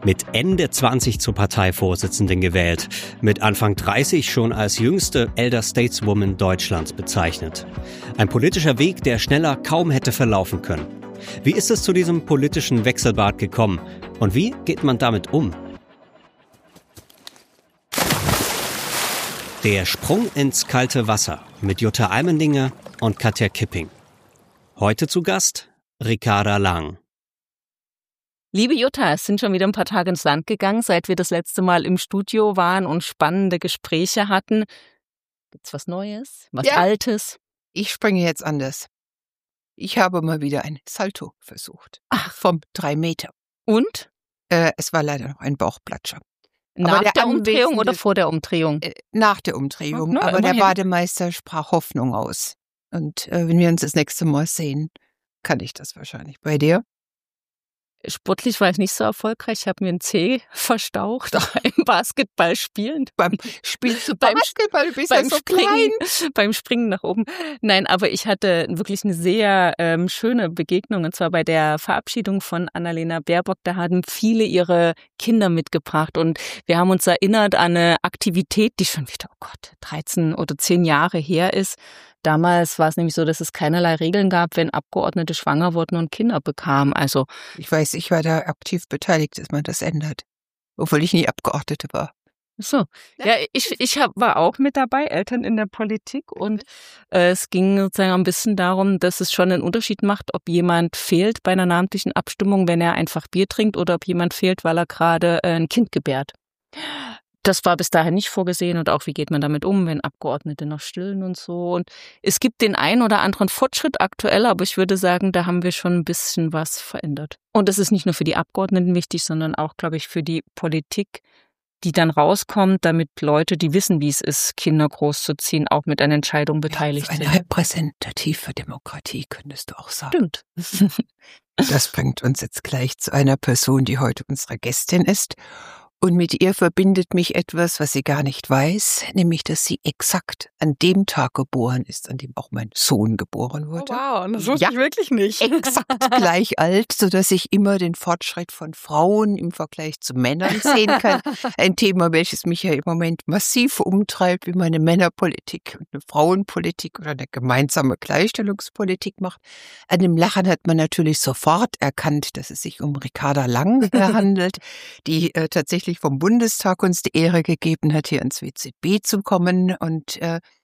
Mit Ende 20 zur Parteivorsitzenden gewählt, mit Anfang 30 schon als jüngste Elder Stateswoman Deutschlands bezeichnet. Ein politischer Weg, der schneller kaum hätte verlaufen können. Wie ist es zu diesem politischen Wechselbad gekommen und wie geht man damit um? Der Sprung ins kalte Wasser mit Jutta Almendinger und Katja Kipping. Heute zu Gast Ricarda Lang. Liebe Jutta, es sind schon wieder ein paar Tage ins Land gegangen, seit wir das letzte Mal im Studio waren und spannende Gespräche hatten. Gibt's was Neues? Was Altes? Ich springe jetzt anders. Ich habe mal wieder ein Salto versucht. Vom 3 Meter. Und? Es war leider noch ein Bauchplatscher. Nach der Umdrehung oder vor der Umdrehung? Nach der Umdrehung. Aber der Bademeister sprach Hoffnung aus. Und wenn wir uns das nächste Mal sehen, kann ich das wahrscheinlich. Bei dir? Sportlich war ich nicht so erfolgreich. Ich habe mir einen Zeh verstaucht beim Basketballspielen. Spielst du Basketball? Du bist ja so klein. Beim Springen nach oben. Nein, aber ich hatte wirklich eine sehr schöne Begegnung. Und zwar bei der Verabschiedung von Annalena Baerbock. Da hatten viele ihre Kinder mitgebracht. Und wir haben uns erinnert an eine Aktivität, die schon wieder, 13 oder 10 Jahre her ist. Damals war es nämlich so, dass es keinerlei Regeln gab, wenn Abgeordnete schwanger wurden und Kinder bekamen. Also ich weiß, ich war da aktiv beteiligt, dass man das ändert. Obwohl ich nie Abgeordnete war. So, ja, ich war auch mit dabei, Eltern in der Politik. Und es ging sozusagen ein bisschen darum, dass es schon einen Unterschied macht, ob jemand fehlt bei einer namentlichen Abstimmung, wenn er einfach Bier trinkt, oder ob jemand fehlt, weil er gerade ein Kind gebärt. Das war bis dahin nicht vorgesehen und auch, wie geht man damit um, wenn Abgeordnete noch stillen und so. Und es gibt den einen oder anderen Fortschritt aktuell, aber ich würde sagen, da haben wir schon ein bisschen was verändert. Und das ist nicht nur für die Abgeordneten wichtig, sondern auch, glaube ich, für die Politik, die dann rauskommt, damit Leute, die wissen, wie es ist, Kinder großzuziehen, auch mit einer Entscheidung beteiligt sind. Eine repräsentative Demokratie, könntest du auch sagen. Stimmt. Das bringt uns jetzt gleich zu einer Person, die heute unsere Gästin ist. Und mit ihr verbindet mich etwas, was sie gar nicht weiß, nämlich, dass sie exakt an dem Tag geboren ist, an dem auch mein Sohn geboren wurde. Oh wow, das wusste ich wirklich nicht. Exakt gleich alt, sodass ich immer den Fortschritt von Frauen im Vergleich zu Männern sehen kann. Ein Thema, welches mich ja im Moment massiv umtreibt, wie man eine Männerpolitik und eine Frauenpolitik oder eine gemeinsame Gleichstellungspolitik macht. An dem Lachen hat man natürlich sofort erkannt, dass es sich um Ricarda Lang handelt, die tatsächlich vom Bundestag uns die Ehre gegeben hat, hier ans WZB zu kommen. Und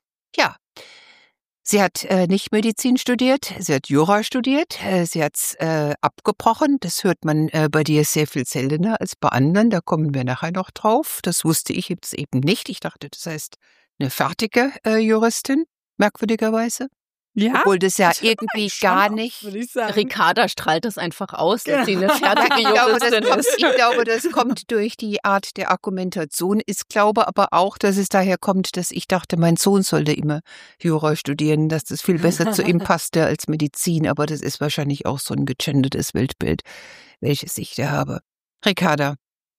sie hat nicht Medizin studiert, sie hat Jura studiert, sie hat's abgebrochen. Das hört man bei dir sehr viel seltener als bei anderen. Da kommen wir nachher noch drauf. Das wusste ich jetzt eben nicht. Ich dachte, das heißt eine fertige Juristin, merkwürdigerweise. Ja, obwohl das ja irgendwie gar nicht. Ricarda strahlt das einfach aus, dass sie eine fertige Juristin ist. Ich glaube, das kommt durch die Art der Argumentation. Ich glaube aber auch, dass es daher kommt, dass ich dachte, mein Sohn sollte immer Jura studieren, dass das viel besser zu ihm passte als Medizin. Aber das ist wahrscheinlich auch so ein gegendertes Weltbild, welches ich da habe. Ricarda.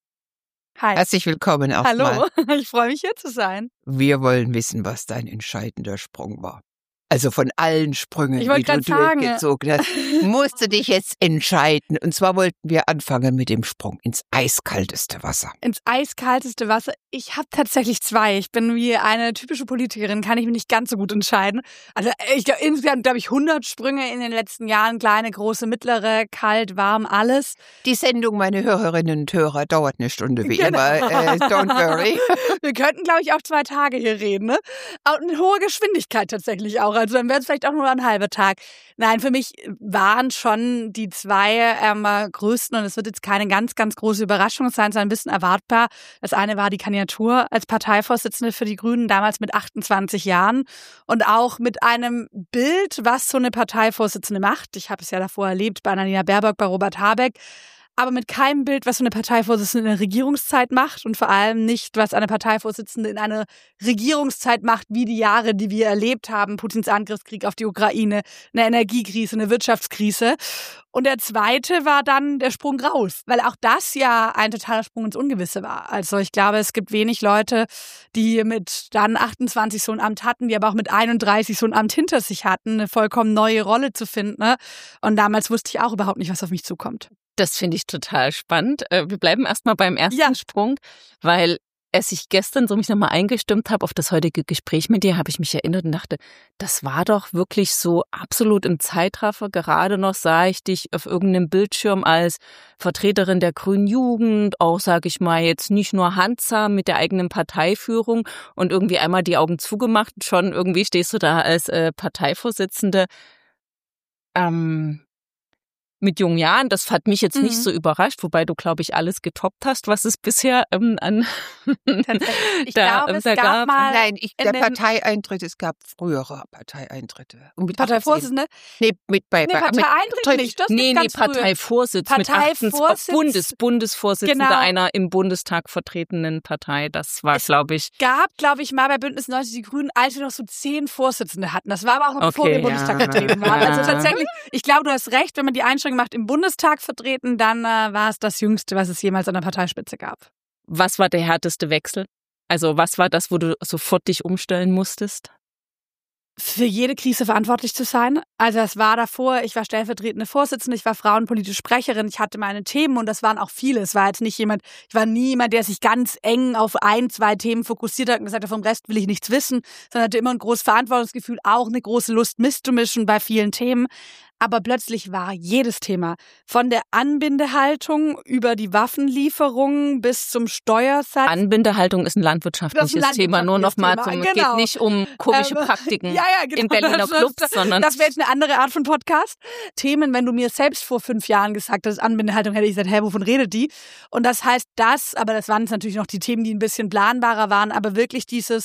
Hi. Herzlich willkommen auch Hallo, mal. Ich freue mich, hier zu sein. Wir wollen wissen, was dein entscheidender Sprung war. Also von allen Sprüngen, die du durchgezogen hast, musst du dich jetzt entscheiden. Und zwar wollten wir anfangen mit dem Sprung ins eiskalteste Wasser. Ins eiskalteste Wasser? Ich habe tatsächlich 2. Ich bin wie eine typische Politikerin, kann ich mich nicht ganz so gut entscheiden. Also insgesamt, glaube ich, 100 Sprünge in den letzten Jahren. Kleine, große, mittlere, kalt, warm, alles. Die Sendung, meine Hörerinnen und Hörer, dauert eine Stunde wie immer. Don't worry. Wir könnten, glaube ich, auch 2 Tage hier reden. Ne? Und eine hohe Geschwindigkeit tatsächlich auch. Also dann wäre es vielleicht auch nur ein halber Tag. Nein, für mich waren schon die 2 größten, und es wird jetzt keine ganz, ganz große Überraschung sein, sondern ein bisschen erwartbar. Das eine war die Kandidatur als Parteivorsitzende für die Grünen, damals mit 28 Jahren und auch mit einem Bild, was so eine Parteivorsitzende macht. Ich habe es ja davor erlebt bei Annalena Baerbock, bei Robert Habeck. Aber mit keinem Bild, was so eine Parteivorsitzende in der Regierungszeit macht und vor allem nicht, was eine Parteivorsitzende in einer Regierungszeit macht, wie die Jahre, die wir erlebt haben, Putins Angriffskrieg auf die Ukraine, eine Energiekrise, eine Wirtschaftskrise. Und der zweite war dann der Sprung raus, weil auch das ja ein totaler Sprung ins Ungewisse war. Also ich glaube, es gibt wenig Leute, die mit dann 28 so ein Amt hatten, die aber auch mit 31 so ein Amt hinter sich hatten, eine vollkommen neue Rolle zu finden. Ne? Und damals wusste ich auch überhaupt nicht, was auf mich zukommt. Das finde ich total spannend. Wir bleiben erstmal beim ersten Sprung, weil als ich gestern so mich nochmal eingestimmt habe auf das heutige Gespräch mit dir, habe ich mich erinnert und dachte, das war doch wirklich so absolut im Zeitraffer. Gerade noch sah ich dich auf irgendeinem Bildschirm als Vertreterin der Grünen Jugend, auch, sage ich mal, jetzt nicht nur handsam mit der eigenen Parteiführung und irgendwie einmal die Augen zugemacht. Schon irgendwie stehst du da als Parteivorsitzende mit jungen Jahren. Das hat mich jetzt nicht so überrascht, wobei du, glaube ich, alles getoppt hast, was es bisher an ich glaube, es gab mal... Nein, der Parteieintritt, es gab frühere Parteieintritte. Und mit Parteivorsitzende? Parteieintritt nicht. Parteivorsitz. Bundesvorsitzender einer im Bundestag vertretenen Partei. Das war, glaube ich... Es gab, glaube ich, mal bei Bündnis 90 Die Grünen, als wir noch so 10 Vorsitzende hatten. Das war aber auch noch bevor wir im Bundestag vertreten waren. Also tatsächlich, ich glaube, du hast recht, wenn man die Einschränkung macht, im Bundestag vertreten, dann war es das Jüngste, was es jemals an der Parteispitze gab. Was war der härteste Wechsel? Also was war das, wo du sofort dich umstellen musstest? Für jede Krise verantwortlich zu sein. Also es war davor, ich war stellvertretende Vorsitzende, ich war frauenpolitische Sprecherin, ich hatte meine Themen und das waren auch viele. Es war jetzt nicht jemand, ich war nie jemand, der sich ganz eng auf 1, 2 Themen fokussiert hat und gesagt hat, vom Rest will ich nichts wissen, sondern hatte immer ein großes Verantwortungsgefühl, auch eine große Lust mitzumischen bei vielen Themen. Aber plötzlich war jedes Thema, von der Anbindehaltung über die Waffenlieferungen bis zum Steuersatz. Anbindehaltung ist ein landwirtschaftliches Thema, nur noch mal es geht nicht um komische Praktiken in Berliner Clubs, sondern... Das wäre jetzt eine andere Art von Podcast. Themen, wenn du mir selbst vor 5 Jahren gesagt hast, Anbindehaltung, hätte ich gesagt, wovon redet die? Und das heißt aber das waren jetzt natürlich noch die Themen, die ein bisschen planbarer waren, aber wirklich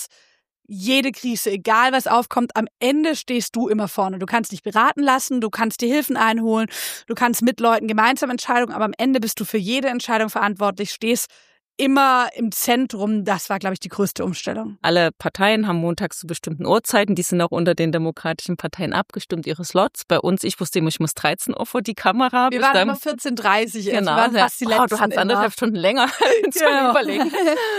jede Krise, egal was aufkommt, am Ende stehst du immer vorne. Du kannst dich beraten lassen, du kannst dir Hilfen einholen, du kannst mit Leuten gemeinsam Entscheidungen, aber am Ende bist du für jede Entscheidung verantwortlich, stehst immer im Zentrum. Das war, glaube ich, die größte Umstellung. Alle Parteien haben montags zu bestimmten Uhrzeiten, die sind auch unter den demokratischen Parteien abgestimmt, ihre Slots. Bei uns, ich wusste immer, ich muss 13 Uhr vor die Kamera. Wir waren immer 14:30 Uhr. Genau, waren fast die letzten. Du hast 1,5 Stunden länger zu überlegen.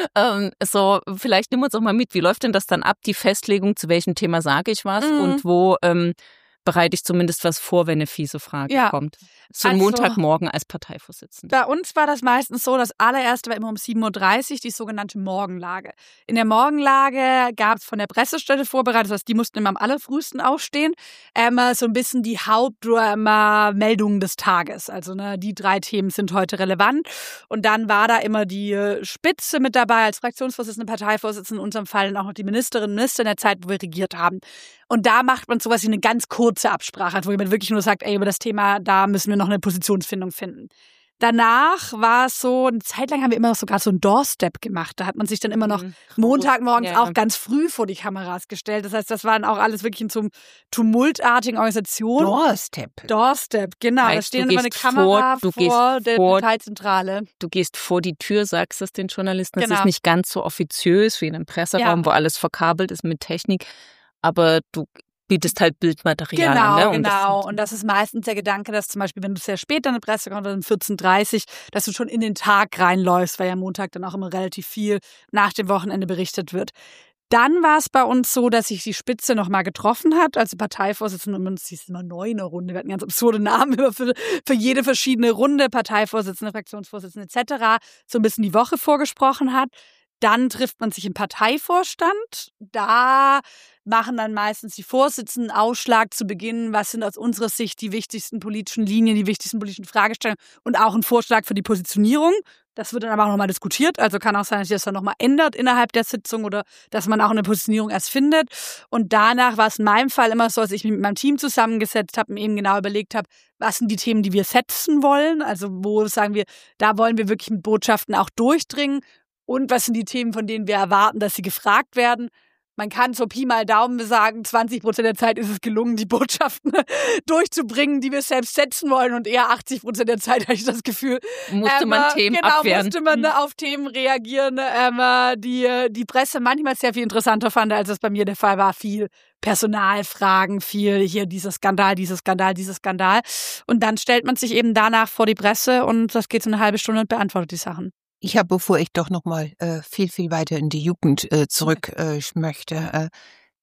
Vielleicht nimm uns auch mal mit, wie läuft denn das dann ab, die Festlegung, zu welchem Thema sage ich was und wo bereite ich zumindest was vor, wenn eine fiese Frage kommt. So ein Montagmorgen als Parteivorsitzende. Bei uns war das meistens so, das allererste war immer um 7:30 Uhr, die sogenannte Morgenlage. In der Morgenlage gab es von der Pressestelle vorbereitet, das heißt, die mussten immer am allerfrühesten aufstehen, so ein bisschen die Hauptmeldungen des Tages. Also die 3 Themen sind heute relevant. Und dann war da immer die Spitze mit dabei, als Fraktionsvorsitzende, Parteivorsitzende, in unserem Fall dann auch noch die Ministerinnen und Minister in der Zeit, wo wir regiert haben. Und da macht man sowas wie eine ganz kurze Absprache, wo jemand wirklich nur sagt, über das Thema, da müssen wir noch eine Positionsfindung finden. Danach war es so, eine Zeit lang haben wir immer noch sogar so ein Doorstep gemacht. Da hat man sich dann immer noch Montagmorgens auch ganz früh vor die Kameras gestellt. Das heißt, das waren auch alles wirklich in so einem tumultartigen Organisationen. Doorstep, genau. Da stehen immer eine Kamera vor der Parteizentrale. Du gehst vor die Tür, sagst es den Journalisten. Das ist nicht ganz so offiziös wie in einem Presseraum, wo alles verkabelt ist mit Technik. Aber du bietest halt Bildmaterial an. Genau. Und das ist meistens der Gedanke, dass zum Beispiel, wenn du sehr spät an eine Pressekonferenz um 14:30 Uhr, dass du schon in den Tag reinläufst, weil ja Montag dann auch immer relativ viel nach dem Wochenende berichtet wird. Dann war es bei uns so, dass sich die Spitze nochmal getroffen hat, also Parteivorsitzende, und es hieß immer neu eine Runde, wir hatten ganz absurde Namen immer für jede verschiedene Runde, Parteivorsitzende, Fraktionsvorsitzende etc., so ein bisschen die Woche vorgesprochen hat. Dann trifft man sich im Parteivorstand. Da machen dann meistens die Vorsitzenden Ausschlag zu Beginn, was sind aus unserer Sicht die wichtigsten politischen Linien, die wichtigsten politischen Fragestellungen und auch ein Vorschlag für die Positionierung. Das wird dann aber auch nochmal diskutiert. Also kann auch sein, dass sich das dann nochmal ändert innerhalb der Sitzung oder dass man auch eine Positionierung erst findet. Und danach war es in meinem Fall immer so, dass ich mich mit meinem Team zusammengesetzt habe und eben genau überlegt habe, was sind die Themen, die wir setzen wollen. Also wo sagen wir, da wollen wir wirklich mit Botschaften auch durchdringen. Und was sind die Themen, von denen wir erwarten, dass sie gefragt werden? Man kann so Pi mal Daumen sagen, 20% der Zeit ist es gelungen, die Botschaften durchzubringen, die wir selbst setzen wollen. Und eher 80% der Zeit habe ich das Gefühl. Musste man Themen abwehren. Musste man auf Themen reagieren, die Presse manchmal sehr viel interessanter fand, als es bei mir der Fall war. Viel Personalfragen, viel hier dieser Skandal. Und dann stellt man sich eben danach vor die Presse und das geht so eine halbe Stunde und beantwortet die Sachen. Ich habe, bevor ich doch noch mal viel, viel weiter in die Jugend zurück möchte,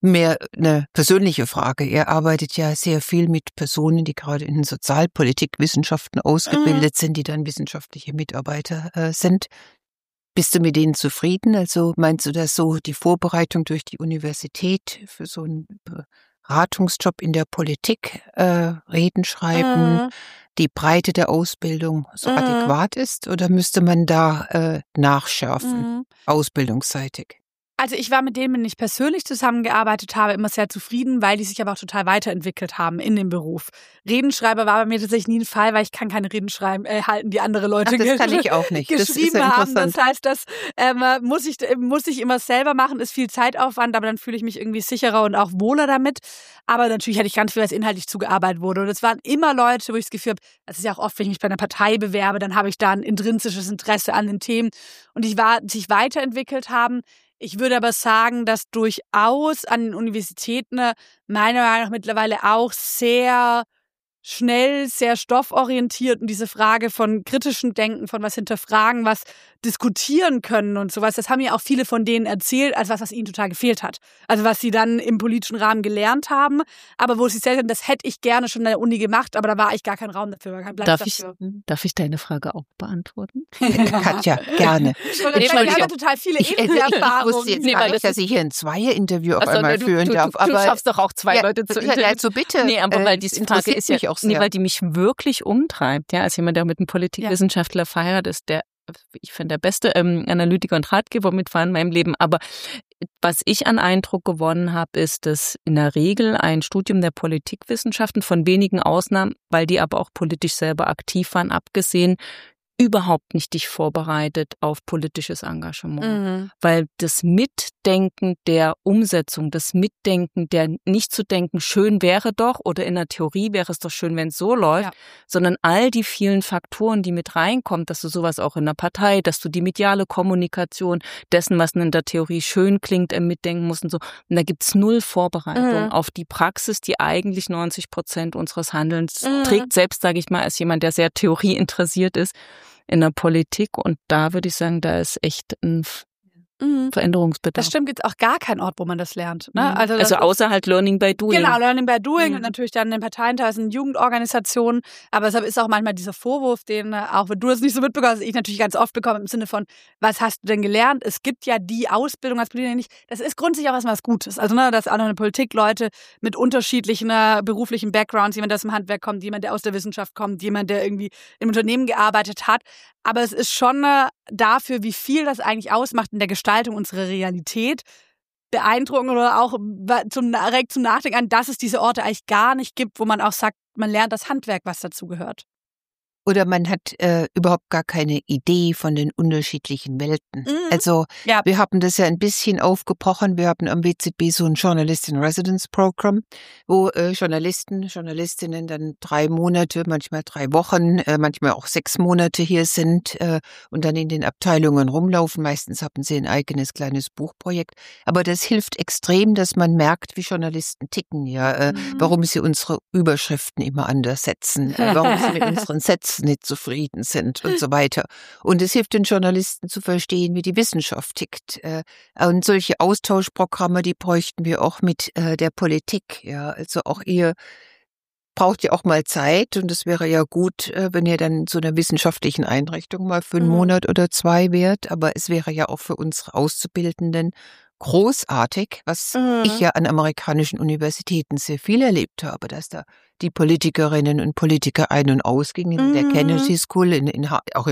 mehr eine persönliche Frage. Er arbeitet ja sehr viel mit Personen, die gerade in Sozialpolitikwissenschaften ausgebildet sind, die dann wissenschaftliche Mitarbeiter sind. Bist du mit denen zufrieden? Also meinst du, dass so die Vorbereitung durch die Universität für so einen Beratungsjob in der Politik, Reden schreiben, die Breite der Ausbildung so adäquat ist? Oder müsste man da nachschärfen, ausbildungsseitig? Also ich war mit denen, mit denen ich persönlich zusammengearbeitet habe, immer sehr zufrieden, weil die sich aber auch total weiterentwickelt haben in dem Beruf. Redenschreiber war bei mir tatsächlich nie ein Fall, weil ich kann keine Reden schreiben, halten, die andere Leute das kann ich auch nicht. Das geschrieben ist ja haben. Das heißt, das muss ich immer selber machen, ist viel Zeitaufwand, aber dann fühle ich mich irgendwie sicherer und auch wohler damit. Aber natürlich hatte ich ganz viel, was inhaltlich zugearbeitet wurde. Und es waren immer Leute, wo ich das Gefühl habe, das ist ja auch oft, wenn ich mich bei einer Partei bewerbe, dann habe ich da ein intrinsisches Interesse an den Themen. Und die sich weiterentwickelt haben. Ich würde aber sagen, dass durchaus an den Universitäten meiner Meinung nach mittlerweile auch sehr schnell, sehr stofforientiert und diese Frage von kritischem Denken, von was hinterfragen, was diskutieren können und sowas, das haben ja auch viele von denen erzählt, als was ihnen total gefehlt hat. Also was sie dann im politischen Rahmen gelernt haben, aber wo sie selbst sagen, das hätte ich gerne schon in der Uni gemacht, aber da war eigentlich gar kein Raum dafür, war kein Platz dafür. Darf ich deine Frage auch beantworten? Katja, gerne. Ich habe total viele Erfahrungen. Ich wusste jetzt gar nicht, dass ich hier ein Zweier-Interview auf einmal führen darf. Aber du schaffst doch auch zwei Leute zu interviewen. Also bitte. Nee, aber weil diese Frage ist ja auch sehr. Weil die mich wirklich umtreibt, ja, als jemand, der mit einem Politikwissenschaftler verheiratet ist, der, ich finde, der beste Analytiker und Ratgeber mit war in meinem Leben. Aber was ich an Eindruck gewonnen habe, ist, dass in der Regel ein Studium der Politikwissenschaften, von wenigen Ausnahmen, weil die aber auch politisch selber aktiv waren, abgesehen, überhaupt nicht dich vorbereitet auf politisches Engagement. Weil das Mitdenken der Umsetzung, das Mitdenken der nicht zu denken, schön wäre doch, oder in der Theorie wäre es doch schön, wenn es so läuft, sondern all die vielen Faktoren, die mit reinkommen, dass du sowas auch in der Partei, dass du die mediale Kommunikation dessen, was in der Theorie schön klingt, mitdenken musst und so. Und da gibt's null Vorbereitung auf die Praxis, die eigentlich 90% unseres Handelns trägt, selbst, sage ich mal, als jemand, der sehr theorieinteressiert ist, in der Politik, und da würde ich sagen, da ist echt ein Veränderungsbedarf. Das stimmt, gibt es auch gar keinen Ort, wo man das lernt. Ne? Also außer halt Learning by Doing. Genau, Learning by Doing und natürlich dann in den Parteien, teilweise in Jugendorganisationen. Aber es ist auch manchmal dieser Vorwurf, den auch wenn du das nicht so mitbekommst, ich natürlich ganz oft bekomme im Sinne von, was hast du denn gelernt? Es gibt ja die Ausbildung als Politiker nicht. Das ist grundsätzlich auch was Gutes. Also dass auch noch eine Politik Leute mit unterschiedlichen beruflichen Backgrounds, jemand, der aus dem Handwerk kommt, jemand, der aus der Wissenschaft kommt, jemand, der irgendwie im Unternehmen gearbeitet hat. Aber es ist schon dafür, wie viel das eigentlich ausmacht in der Gestaltung unserer Realität, beeindruckend oder auch direkt zum Nachdenken an, dass es diese Orte eigentlich gar nicht gibt, wo man auch sagt, man lernt das Handwerk, was dazu gehört. Oder man hat überhaupt gar keine Idee von den unterschiedlichen Welten. Also wir haben das ja ein bisschen aufgebrochen. Wir haben am WZB so ein Journalist-in-Residence-Programm, wo Journalistinnen dann 3 Monate, manchmal 3 Wochen, manchmal auch 6 Monate hier sind und dann in den Abteilungen rumlaufen. Meistens haben sie ein eigenes kleines Buchprojekt. Aber das hilft extrem, dass man merkt, wie Journalisten ticken, warum sie unsere Überschriften immer anders setzen, warum sie mit unseren Sätzen nicht zufrieden sind und so weiter. Und es hilft den Journalisten zu verstehen, wie die Wissenschaft tickt. Und solche Austauschprogramme, die bräuchten wir auch mit der Politik. Ja, also auch ihr braucht ja auch mal Zeit und es wäre ja gut, wenn ihr dann in so einer wissenschaftlichen Einrichtung mal für einen Monat oder 2 wärt. Aber es wäre ja auch für unsere Auszubildenden großartig, was ich ja an amerikanischen Universitäten sehr viel erlebt habe, dass da die Politikerinnen und Politiker ein- und ausgingen in der Kennedy School, auch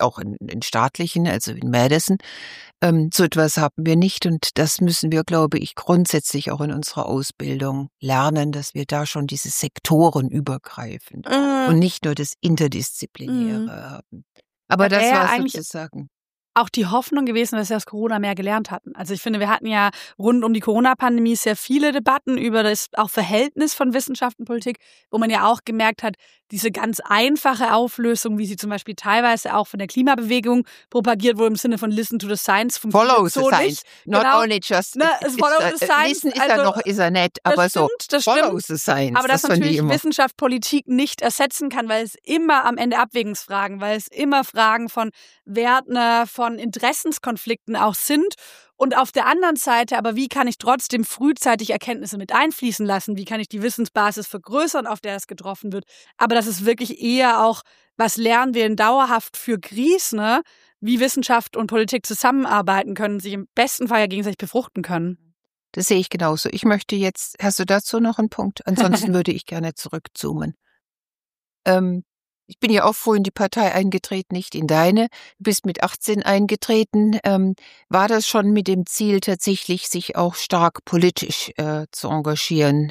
in staatlichen, also in Madison. So etwas haben wir nicht und das müssen wir, glaube ich, grundsätzlich auch in unserer Ausbildung lernen, dass wir da schon diese Sektoren übergreifen und nicht nur das Interdisziplinäre haben. Aber das war sozusagen auch die Hoffnung gewesen, dass wir aus Corona mehr gelernt hatten. Also ich finde, wir hatten ja rund um die Corona-Pandemie sehr viele Debatten über das auch Verhältnis von Wissenschaft und Politik, wo man ja auch gemerkt hat, diese ganz einfache Auflösung, wie sie zum Beispiel teilweise auch von der Klimabewegung propagiert wurde im Sinne von Listen to the Science, Follow the Science, not only just follow the Science. Listen ist er nett, aber so follow the Science. Aber das natürlich Wissenschaft Politik nicht ersetzen kann, weil es immer am Ende Abwägungsfragen, weil es immer Fragen von Werten, von Interessenskonflikten auch sind. Und auf der anderen Seite, aber wie kann ich trotzdem frühzeitig Erkenntnisse mit einfließen lassen? Wie kann ich die Wissensbasis vergrößern, auf der das getroffen wird? Aber das ist wirklich eher auch, was lernen wir denn dauerhaft für Krisen, ne? Wie Wissenschaft und Politik zusammenarbeiten können, sich im besten Fall ja gegenseitig befruchten können. Das sehe ich genauso. Ich möchte jetzt, hast du dazu noch einen Punkt? Ansonsten würde ich gerne zurückzoomen. Ich bin ja auch früh in die Partei eingetreten, nicht in deine. Du bist mit 18 eingetreten. War das schon mit dem Ziel, tatsächlich sich auch stark politisch zu engagieren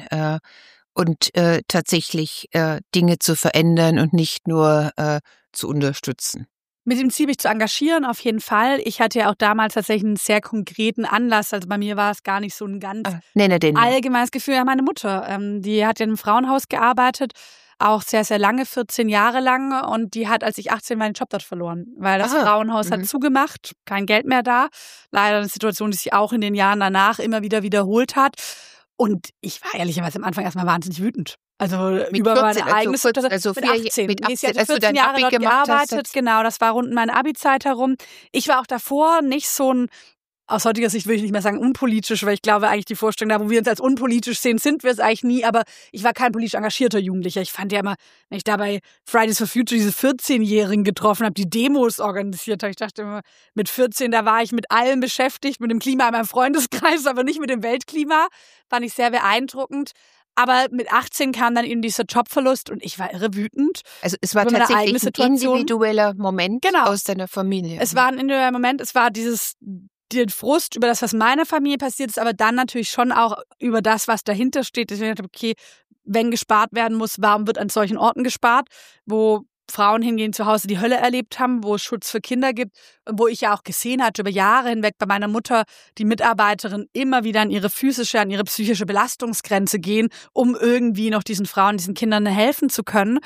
und tatsächlich Dinge zu verändern und nicht nur zu unterstützen? Mit dem Ziel, mich zu engagieren, auf jeden Fall. Ich hatte ja auch damals tatsächlich einen sehr konkreten Anlass. Also bei mir war es gar nicht so ein ganz allgemeines Gefühl. Ja, meine Mutter, die hat ja in einem Frauenhaus gearbeitet, auch sehr, sehr lange, 14 Jahre lang. Und die hat, als ich 18 war, den Job dort verloren, weil das Frauenhaus hat zugemacht, kein Geld mehr da. Leider eine Situation, die sich auch in den Jahren danach immer wieder wiederholt hat. Und ich war ehrlicherweise am Anfang erstmal wahnsinnig wütend. Also mit über 14, meine eigene Situation. mit 18. Mit 18, sie hat 14 Jahre dort gearbeitet. Genau, das war rund um meine Abi-Zeit herum. Ich war auch davor nicht so ein, aus heutiger Sicht würde ich nicht mehr sagen unpolitisch, weil ich glaube eigentlich die Vorstellung, da wo wir uns als unpolitisch sehen, sind wir es eigentlich nie, aber ich war kein politisch engagierter Jugendlicher. Ich fand ja immer, wenn ich da bei Fridays for Future diese 14-Jährigen getroffen habe, die Demos organisiert habe, ich dachte immer, mit 14, da war ich mit allem beschäftigt, mit dem Klima in meinem Freundeskreis, aber nicht mit dem Weltklima. Fand ich sehr beeindruckend. Aber mit 18 kam dann eben dieser Jobverlust und ich war irre wütend. Also es war tatsächlich ein individueller Moment aus deiner Familie. Es war ein individueller Moment, es war den Frust über das, was meiner Familie passiert ist, aber dann natürlich schon auch über das, was dahinter steht. Deswegen dachte ich, okay, wenn gespart werden muss, warum wird an solchen Orten gespart, wo Frauen hingehen, zu Hause die Hölle erlebt haben, wo es Schutz für Kinder gibt, wo ich ja auch gesehen hatte über Jahre hinweg bei meiner Mutter, die Mitarbeiterin immer wieder an ihre physische, an ihre psychische Belastungsgrenze gehen, um irgendwie noch diesen Frauen, diesen Kindern helfen zu können.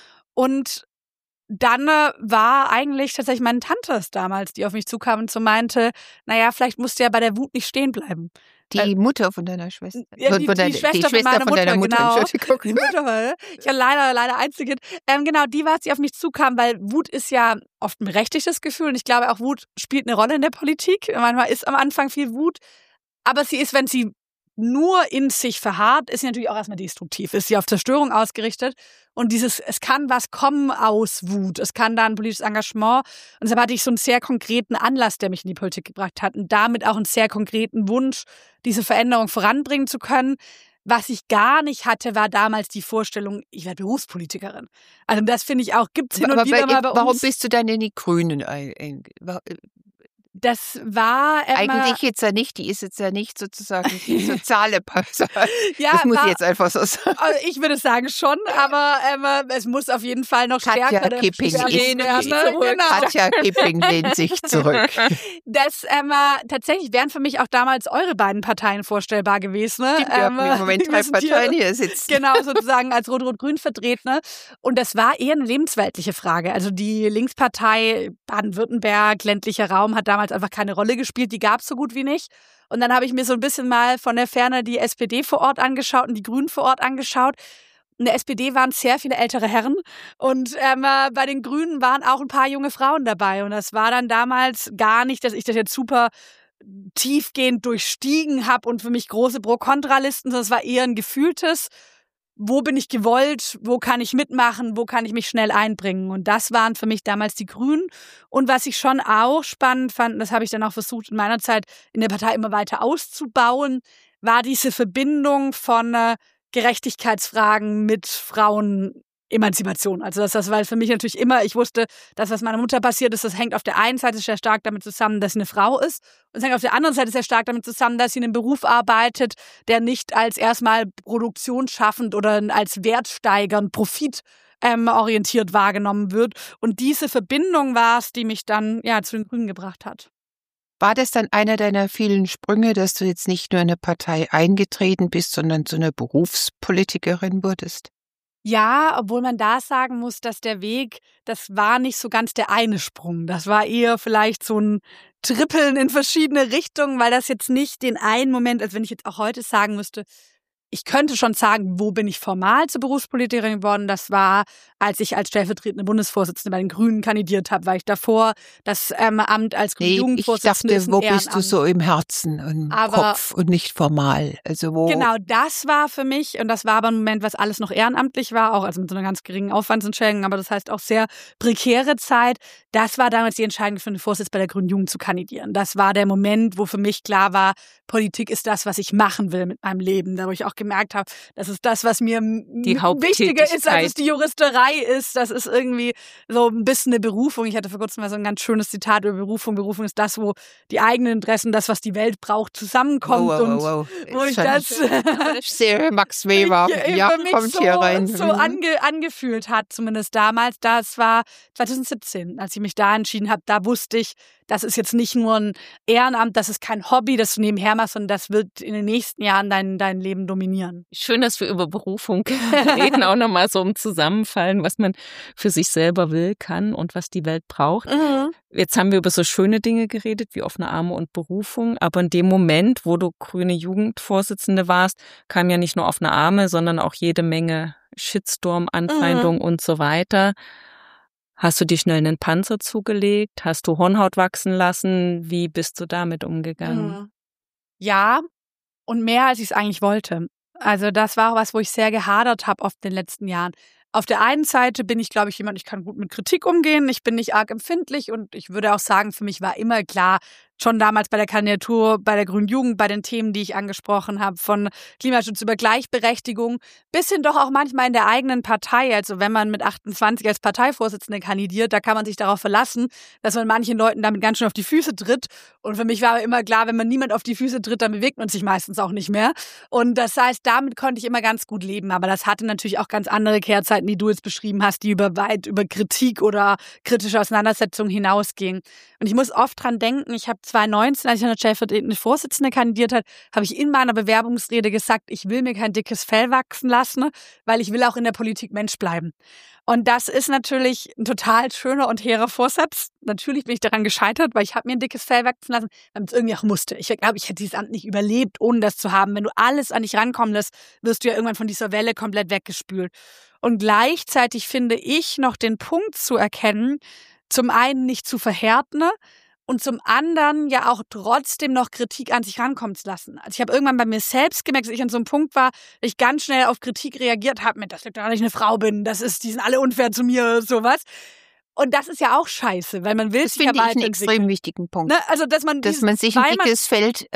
Und dann war eigentlich tatsächlich meine Tante damals, die auf mich zukam und so meinte, naja, vielleicht musst du ja bei der Wut nicht stehen bleiben. Die Mutter von deiner Schwester. Ja, die Schwester von deiner Mutter, genau. Entschuldigung. Die Mutter, ich war leider einzige. Genau, die war es, die auf mich zukam, weil Wut ist ja oft ein berechtigtes Gefühl und ich glaube auch Wut spielt eine Rolle in der Politik. Manchmal ist am Anfang viel Wut, aber sie ist, wenn sie nur in sich verharrt, ist sie natürlich auch erstmal destruktiv, ist sie auf Zerstörung ausgerichtet und es kann was kommen aus Wut, es kann da ein politisches Engagement und deshalb hatte ich so einen sehr konkreten Anlass, der mich in die Politik gebracht hat und damit auch einen sehr konkreten Wunsch, diese Veränderung voranbringen zu können. Was ich gar nicht hatte, war damals die Vorstellung, ich werde Berufspolitikerin. Also das finde ich auch, gibt's hin und wieder mal bei uns. Warum bist du dann in die Grünen Das war eigentlich jetzt ja nicht, die ist jetzt ja nicht sozusagen die soziale Partei. Ja, das muss ich jetzt einfach so sagen. Ich würde sagen schon, aber es muss auf jeden Fall noch Katja stärker Kipping Katja Kipping lehnt sich zurück. Das tatsächlich wären für mich auch damals eure beiden Parteien vorstellbar gewesen. Ne? Wir haben im Moment 3 Parteien hier sitzen. Genau, sozusagen als Rot-Rot-Grün vertreten. Und das war eher eine lebensweltliche Frage. Also die Linkspartei Baden-Württemberg, ländlicher Raum, hat damals einfach keine Rolle gespielt, die gab es so gut wie nicht. Und dann habe ich mir so ein bisschen mal von der Ferne die SPD vor Ort angeschaut und die Grünen vor Ort angeschaut. In der SPD waren sehr viele ältere Herren und bei den Grünen waren auch ein paar junge Frauen dabei. Und das war dann damals gar nicht, dass ich das jetzt super tiefgehend durchstiegen habe und für mich große Pro-Kontra-Listen, sondern es war eher ein gefühltes, wo bin ich gewollt, wo kann ich mitmachen, wo kann ich mich schnell einbringen. Und das waren für mich damals die Grünen. Und was ich schon auch spannend fand, das habe ich dann auch versucht in meiner Zeit in der Partei immer weiter auszubauen, war diese Verbindung von Gerechtigkeitsfragen mit Frauenemanzipation. Also das, weil für mich natürlich immer, ich wusste, dass was meiner Mutter passiert ist, das hängt auf der einen Seite sehr stark damit zusammen, dass sie eine Frau ist. Und es hängt auf der anderen Seite sehr stark damit zusammen, dass sie in einem Beruf arbeitet, der nicht als erstmal produktionsschaffend oder als wertsteigernd, profitorientiert wahrgenommen wird. Und diese Verbindung war es, die mich dann zu den Grünen gebracht hat. War das dann einer deiner vielen Sprünge, dass du jetzt nicht nur in eine Partei eingetreten bist, sondern zu einer Berufspolitikerin wurdest? Ja, obwohl man da sagen muss, dass der Weg, das war nicht so ganz der eine Sprung. Das war eher vielleicht so ein Trippeln in verschiedene Richtungen, weil das jetzt nicht den einen Moment, als wenn ich jetzt auch heute sagen müsste, ich könnte schon sagen, wo bin ich formal zur Berufspolitikerin geworden? Das war, als ich als stellvertretende Bundesvorsitzende bei den Grünen kandidiert habe, weil ich davor das Amt als grüne Jugendvorsitzende. Ich dachte, wo bist du so im Herzen und im Kopf und nicht formal? Also wo? Genau, das war für mich, und das war aber ein Moment, was alles noch ehrenamtlich war, auch also mit so einer ganz geringen Aufwandsentschädigung, aber das heißt auch sehr prekäre Zeit. Das war damals die Entscheidung für den Vorsitz bei der Grünen Jugend zu kandidieren. Das war der Moment, wo für mich klar war, Politik ist das, was ich machen will mit meinem Leben. Da wo ich auch gemerkt habe, das ist das, was mir wichtiger ist, als es die Juristerei ist. Das ist irgendwie so ein bisschen eine Berufung. Ich hatte vor kurzem mal so ein ganz schönes Zitat über Berufung. Berufung ist das, wo die eigenen Interessen, das, was die Welt braucht, zusammenkommt. Wow. Und wo ich das sehr Max Weber kommt so, hier rein. So angefühlt hat, zumindest damals. Das war 2017, als ich mich da entschieden habe. Da wusste ich, das ist jetzt nicht nur ein Ehrenamt, das ist kein Hobby, das du nebenher machst, sondern das wird in den nächsten Jahren dein Leben dominieren. Schön, dass wir über Berufung reden, auch nochmal so im Zusammenfallen, was man für sich selber will, kann und was die Welt braucht. Mhm. Jetzt haben wir über so schöne Dinge geredet, wie offene Arme und Berufung, aber in dem Moment, wo du grüne Jugendvorsitzende warst, kam ja nicht nur offene Arme, sondern auch jede Menge Shitstorm, Anfeindung und so weiter. Hast du dir schnell einen Panzer zugelegt? Hast du Hornhaut wachsen lassen? Wie bist du damit umgegangen? Ja, und mehr, als ich es eigentlich wollte. Also das war auch was, wo ich sehr gehadert habe oft in den letzten Jahren. Auf der einen Seite bin ich, glaube ich, jemand, ich kann gut mit Kritik umgehen, ich bin nicht arg empfindlich und ich würde auch sagen, für mich war immer klar, schon damals bei der Kandidatur, bei der Grünen Jugend, bei den Themen, die ich angesprochen habe, von Klimaschutz über Gleichberechtigung, bis hin doch auch manchmal in der eigenen Partei. Also wenn man mit 28 als Parteivorsitzende kandidiert, da kann man sich darauf verlassen, dass man manchen Leuten damit ganz schön auf die Füße tritt. Und für mich war aber immer klar, wenn man niemand auf die Füße tritt, dann bewegt man sich meistens auch nicht mehr. Und das heißt, damit konnte ich immer ganz gut leben. Aber das hatte natürlich auch ganz andere Kehrzeiten, die du jetzt beschrieben hast, die weit über Kritik oder kritische Auseinandersetzungen hinausgingen. Und ich muss oft dran denken, ich habe 2019, als ich eine stellvertretende Vorsitzende kandidiert habe, habe ich in meiner Bewerbungsrede gesagt, ich will mir kein dickes Fell wachsen lassen, weil ich will auch in der Politik Mensch bleiben. Und das ist natürlich ein total schöner und hehrer Vorsatz. Natürlich bin ich daran gescheitert, weil ich habe mir ein dickes Fell wachsen lassen, weil es irgendwie auch musste. Ich glaube, ich hätte dieses Amt nicht überlebt, ohne das zu haben. Wenn du alles an dich rankommen lässt, wirst du ja irgendwann von dieser Welle komplett weggespült. Und gleichzeitig finde ich noch den Punkt zu erkennen, zum einen nicht zu verhärten, und zum anderen ja auch trotzdem noch Kritik an sich rankommen zu lassen. Also ich habe irgendwann bei mir selbst gemerkt, dass ich an so einem Punkt war, dass ich ganz schnell auf Kritik reagiert habe mit, das liegt daran, dass ich eine Frau bin, die sind alle unfair zu mir, sowas. Und das ist ja auch scheiße, weil man will sich ja weiterentwickeln. Das finde ich einen extrem wichtigen Punkt. Ne? Also, dass man sich ein dickes Feld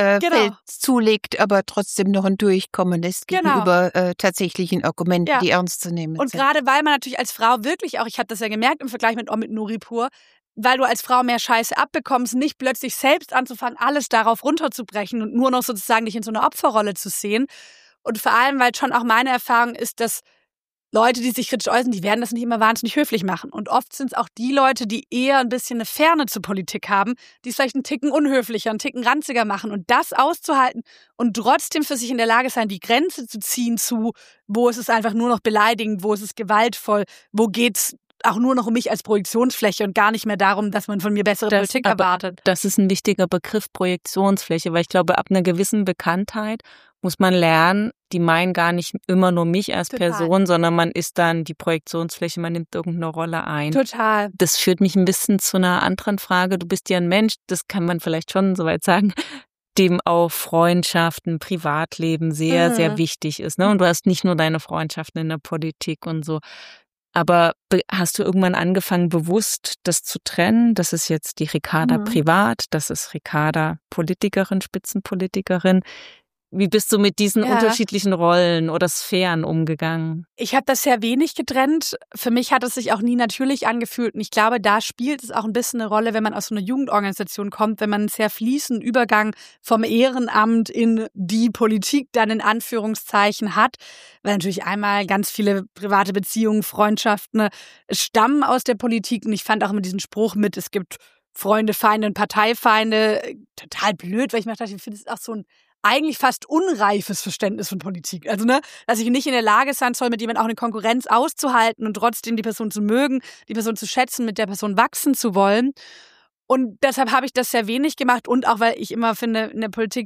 zulegt, aber trotzdem noch ein Durchkommen lässt gegenüber tatsächlichen Argumenten, die ernst zu nehmen sind. Und gerade weil man natürlich als Frau wirklich auch, ich habe das ja gemerkt im Vergleich mit Omid Nuripur, weil du als Frau mehr Scheiße abbekommst, nicht plötzlich selbst anzufangen, alles darauf runterzubrechen und nur noch sozusagen dich in so einer Opferrolle zu sehen. Und vor allem, weil schon auch meine Erfahrung ist, dass Leute, die sich kritisch äußern, die werden das nicht immer wahnsinnig höflich machen. Und oft sind es auch die Leute, die eher ein bisschen eine Ferne zur Politik haben, die es vielleicht einen Ticken unhöflicher, einen Ticken ranziger machen. Und das auszuhalten und trotzdem für sich in der Lage sein, die Grenze zu ziehen zu, wo ist es einfach nur noch beleidigend, wo ist es gewaltvoll, wo geht's auch nur noch um mich als Projektionsfläche und gar nicht mehr darum, dass man von mir bessere Politik erwartet. Das ist ein wichtiger Begriff, Projektionsfläche, weil ich glaube, ab einer gewissen Bekanntheit muss man lernen, die meinen gar nicht immer nur mich als Person, sondern man ist dann die Projektionsfläche, man nimmt irgendeine Rolle ein. Total. Das führt mich ein bisschen zu einer anderen Frage. Du bist ja ein Mensch, das kann man vielleicht schon soweit sagen, dem auch Freundschaften, Privatleben sehr, sehr wichtig ist. Ne? Und du hast nicht nur deine Freundschaften in der Politik und so. Aber hast du irgendwann angefangen, bewusst das zu trennen? Das ist jetzt die Ricarda privat, das ist Ricarda Politikerin, Spitzenpolitikerin. Wie bist du mit diesen unterschiedlichen Rollen oder Sphären umgegangen? Ich habe das sehr wenig getrennt. Für mich hat es sich auch nie natürlich angefühlt. Und ich glaube, da spielt es auch ein bisschen eine Rolle, wenn man aus so einer Jugendorganisation kommt, wenn man einen sehr fließenden Übergang vom Ehrenamt in die Politik dann in Anführungszeichen hat. Weil natürlich einmal ganz viele private Beziehungen, Freundschaften stammen aus der Politik. Und ich fand auch immer diesen Spruch mit, es gibt Freunde, Feinde und Parteifeinde total blöd, weil ich mir dachte, ich finde es auch so ein eigentlich fast unreifes Verständnis von Politik. Also, dass ich nicht in der Lage sein soll, mit jemandem auch eine Konkurrenz auszuhalten und trotzdem die Person zu mögen, die Person zu schätzen, mit der Person wachsen zu wollen. Und deshalb habe ich das sehr wenig gemacht und auch, weil ich immer finde, in der Politik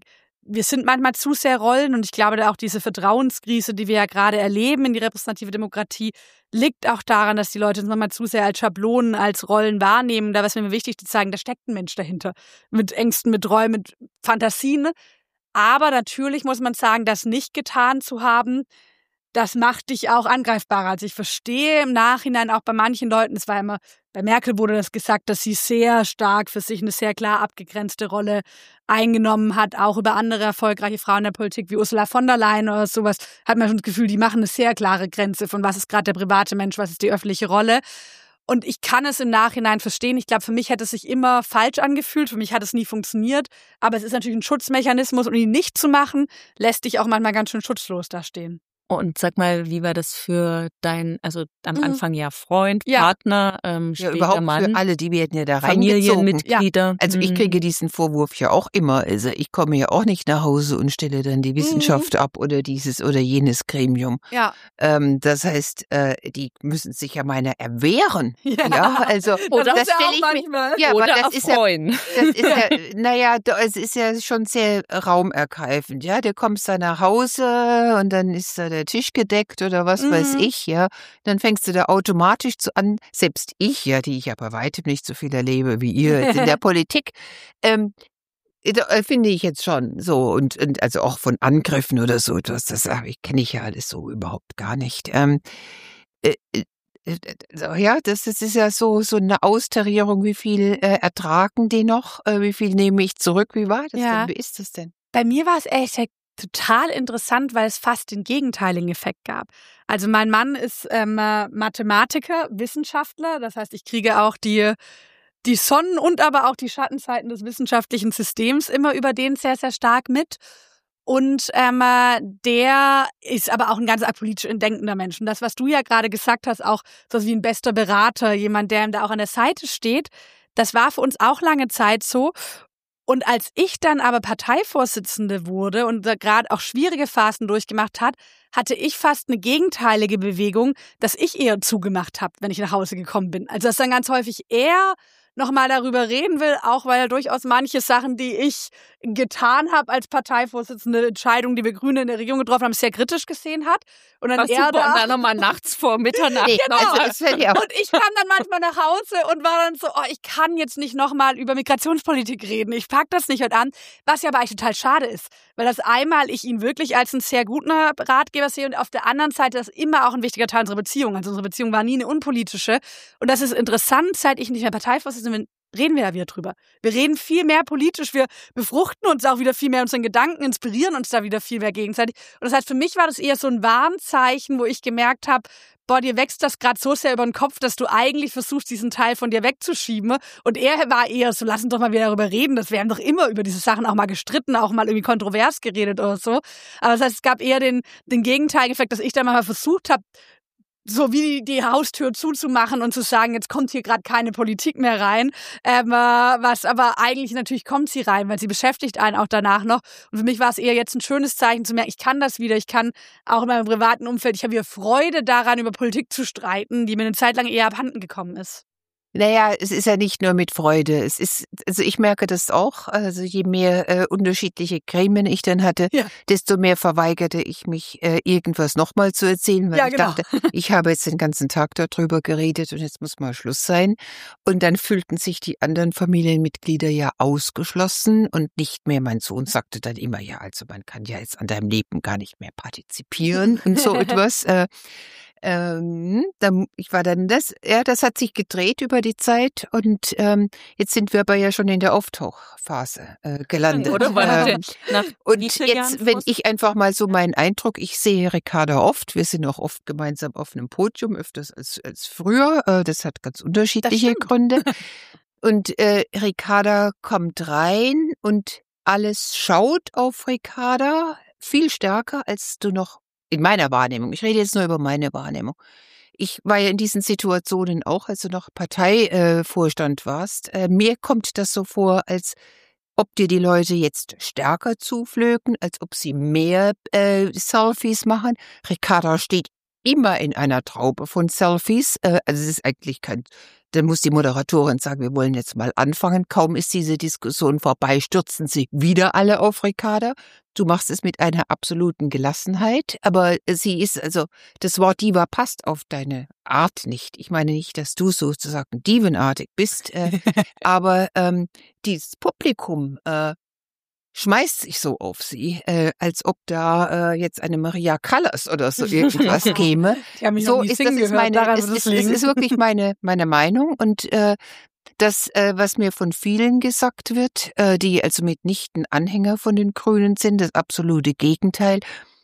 wir sind manchmal zu sehr Rollen und ich glaube, da auch diese Vertrauenskrise, die wir ja gerade erleben in die repräsentative Demokratie, liegt auch daran, dass die Leute uns manchmal zu sehr als Schablonen, als Rollen wahrnehmen. Da wäre es mir wichtig zu zeigen, da steckt ein Mensch dahinter. Mit Ängsten, mit Träumen, mit Fantasien. Aber natürlich muss man sagen, das nicht getan zu haben, das macht dich auch angreifbarer. Also ich verstehe im Nachhinein auch bei manchen Leuten, es war immer, bei Merkel wurde das gesagt, dass sie sehr stark für sich eine sehr klar abgegrenzte Rolle eingenommen hat, auch über andere erfolgreiche Frauen der Politik wie Ursula von der Leyen oder sowas, hat man schon das Gefühl, die machen eine sehr klare Grenze von was ist gerade der private Mensch, was ist die öffentliche Rolle. Und ich kann es im Nachhinein verstehen. Ich glaube, für mich hätte es sich immer falsch angefühlt. Für mich hat es nie funktioniert. Aber es ist natürlich ein Schutzmechanismus und ihn nicht zu machen, lässt dich auch manchmal ganz schön schutzlos dastehen. Und sag mal, wie war das für also am Anfang ja Freund, Partner, später überhaupt Mann, für alle, die werden ja da reingezogen. Familienmitglieder. Ja. Also ich kriege diesen Vorwurf ja auch immer. Also ich komme ja auch nicht nach Hause und stelle dann die Wissenschaft ab oder dieses oder jenes Gremium. Ja. Das heißt, die müssen sich ja meiner erwehren. Ja, also oder das stelle ich manchmal. Ja, oder aber das erfreuen. ist es ist ja schon sehr raumergreifend. Ja, du kommst da nach Hause und dann ist da der Tisch gedeckt oder was weiß ich, ja. Dann fängst du da automatisch an, selbst ich, ja, die ich ja bei weitem nicht so viel erlebe wie ihr jetzt in der Politik, finde ich jetzt schon so und also auch von Angriffen oder so, das kenne ich ja alles so überhaupt gar nicht. Ja, das ist ja so eine Austarierung, wie viel ertragen die noch, wie viel nehme ich zurück, wie war das denn, wie ist das denn? Bei mir war es echt total interessant, weil es fast den gegenteiligen Effekt gab. Also mein Mann ist Mathematiker, Wissenschaftler, das heißt, ich kriege auch die Sonnen- und aber auch die Schattenseiten des wissenschaftlichen Systems immer über den sehr, sehr stark mit. Und der ist aber auch ein ganz apolitisch denkender Mensch. Und das, was du ja gerade gesagt hast, auch so wie ein bester Berater, jemand, der ihm da auch an der Seite steht, das war für uns auch lange Zeit so. Und als ich dann aber Parteivorsitzende wurde und gerade auch schwierige Phasen durchgemacht hat, hatte ich fast eine gegenteilige Bewegung, dass ich eher zugemacht habe, wenn ich nach Hause gekommen bin. Also dass dann ganz häufig er nochmal darüber reden will, auch weil er durchaus manche Sachen, die ich getan habe als Parteivorsitzende, Entscheidungen, die wir Grüne in der Regierung getroffen haben, sehr kritisch gesehen hat. Und dann dann nochmal nachts vor Mitternacht. Genau. Also, und ich kam dann manchmal nach Hause und war dann so, ich kann jetzt nicht nochmal über Migrationspolitik reden. Ich pack das nicht heute an. Was ja aber eigentlich total schade ist. Weil das einmal ich ihn wirklich als einen sehr guten Ratgeber sehe und auf der anderen Seite das immer auch ein wichtiger Teil unserer Beziehung. Also unsere Beziehung war nie eine unpolitische. Und das ist interessant, seit ich nicht mehr Parteivorsitzende bin, reden wir ja wieder drüber. Wir reden viel mehr politisch, wir befruchten uns auch wieder viel mehr unseren Gedanken, inspirieren uns da wieder viel mehr gegenseitig. Und das heißt, für mich war das eher so ein Warnzeichen, wo ich gemerkt habe, dir wächst das gerade so sehr über den Kopf, dass du eigentlich versuchst, diesen Teil von dir wegzuschieben. Und er war eher so, lass uns doch mal wieder darüber reden. Wir haben doch immer über diese Sachen auch mal gestritten, auch mal irgendwie kontrovers geredet oder so. Aber das heißt, es gab eher den Gegenteileffekt, dass ich da mal versucht habe, so wie die Haustür zuzumachen und zu sagen, jetzt kommt hier gerade keine Politik mehr rein, was aber eigentlich natürlich kommt sie rein, weil sie beschäftigt einen auch danach noch. Und für mich war es eher jetzt ein schönes Zeichen zu merken, ich kann das wieder, ich kann auch in meinem privaten Umfeld, ich habe wieder Freude daran, über Politik zu streiten, die mir eine Zeit lang eher abhanden gekommen ist. Naja, es ist ja nicht nur mit Freude. Also ich merke das auch. Also je mehr unterschiedliche Gremien ich dann hatte, desto mehr verweigerte ich mich, irgendwas nochmal zu erzählen, weil ich dachte, ich habe jetzt den ganzen Tag darüber geredet und jetzt muss mal Schluss sein. Und dann fühlten sich die anderen Familienmitglieder ja ausgeschlossen und nicht mehr. Mein Sohn sagte dann immer, ja, also man kann ja jetzt an deinem Leben gar nicht mehr partizipieren und so etwas. Ich war dann das hat sich gedreht über die Zeit und jetzt sind wir aber ja schon in der Auftauchphase gelandet. Oder? Und jetzt, wenn ich einfach mal so meinen Eindruck, ich sehe Ricarda oft, wir sind auch oft gemeinsam auf einem Podium, öfters als früher, das hat ganz unterschiedliche Gründe. Und Ricarda kommt rein und alles schaut auf Ricarda viel stärker, als du noch in meiner Wahrnehmung. Ich rede jetzt nur über meine Wahrnehmung. Ich war ja in diesen Situationen auch, als du noch Parteivorstand warst. Mir kommt das so vor, als ob dir die Leute jetzt stärker zuflögen, als ob sie mehr Selfies machen. Ricarda steht immer in einer Traube von Selfies. Also es ist eigentlich kein Dann muss die Moderatorin sagen, wir wollen jetzt mal anfangen. Kaum ist diese Diskussion vorbei, stürzen sie wieder alle auf Ricarda. Du machst es mit einer absoluten Gelassenheit, aber sie ist, also das Wort Diva passt auf deine Art nicht. Ich meine nicht, dass du sozusagen divenartig bist, aber dieses Publikum schmeißt sich so auf sie, als ob da jetzt eine Maria Callas oder so irgendwas käme. So ist das jetzt es ist wirklich meine Meinung und das, was mir von vielen gesagt wird, die also mitnichten Anhänger von den Grünen sind, das absolute Gegenteil.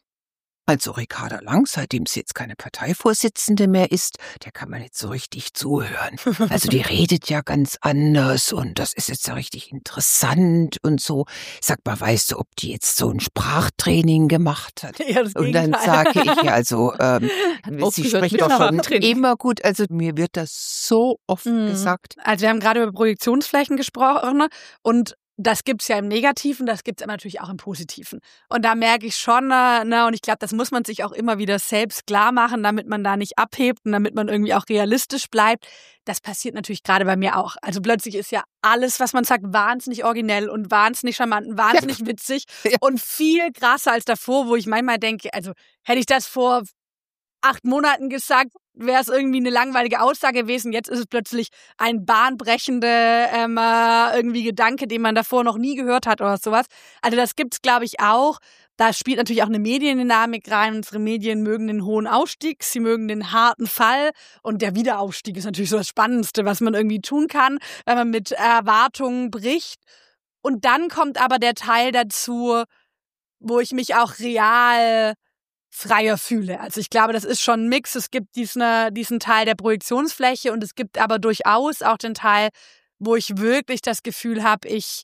Also Ricarda Lang, seitdem sie jetzt keine Parteivorsitzende mehr ist, der kann man jetzt so richtig zuhören. Also die redet ja ganz anders und das ist jetzt ja richtig interessant und so. Sag mal, weißt du, ob die jetzt so ein Sprachtraining gemacht hat? Ja, das und dann sage ich ja, also sie spricht doch schon immer gut. Also mir wird das so oft gesagt. Also wir haben gerade über Projektionsflächen gesprochen und das gibt's ja im Negativen, das gibt's aber natürlich auch im Positiven. Und da merke ich schon, und ich glaube, das muss man sich auch immer wieder selbst klar machen, damit man da nicht abhebt und damit man irgendwie auch realistisch bleibt. Das passiert natürlich gerade bei mir auch. Also plötzlich ist ja alles, was man sagt, wahnsinnig originell und wahnsinnig charmant und wahnsinnig witzig und viel krasser als davor, wo ich manchmal denke, also hätte ich das vor 8 Monaten gesagt, wäre es irgendwie eine langweilige Aussage gewesen. Jetzt ist es plötzlich ein bahnbrechender irgendwie Gedanke, den man davor noch nie gehört hat oder sowas. Also das gibt's, glaube ich, auch. Da spielt natürlich auch eine Mediendynamik rein. Unsere Medien mögen den hohen Aufstieg, sie mögen den harten Fall und der Wiederaufstieg ist natürlich so das Spannendste, was man irgendwie tun kann, wenn man mit Erwartungen bricht. Und dann kommt aber der Teil dazu, wo ich mich auch real freier fühle. Also ich glaube, das ist schon ein Mix. Es gibt diesen Teil der Projektionsfläche und es gibt aber durchaus auch den Teil, wo ich wirklich das Gefühl habe, ich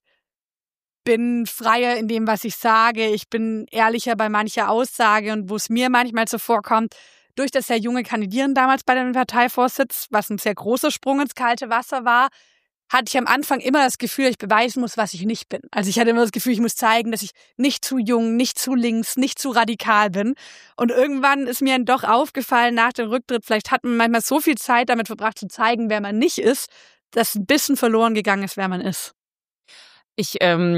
bin freier in dem, was ich sage. Ich bin ehrlicher bei mancher Aussage und wo es mir manchmal so vorkommt, durch das sehr junge Kandidieren damals bei dem Parteivorsitz, was ein sehr großer Sprung ins kalte Wasser war, hatte ich am Anfang immer das Gefühl, ich beweisen muss, was ich nicht bin. Also ich hatte immer das Gefühl, ich muss zeigen, dass ich nicht zu jung, nicht zu links, nicht zu radikal bin. Und irgendwann ist mir dann doch aufgefallen nach dem Rücktritt, vielleicht hat man manchmal so viel Zeit damit verbracht zu zeigen, wer man nicht ist, dass ein bisschen verloren gegangen ist, wer man ist. Ich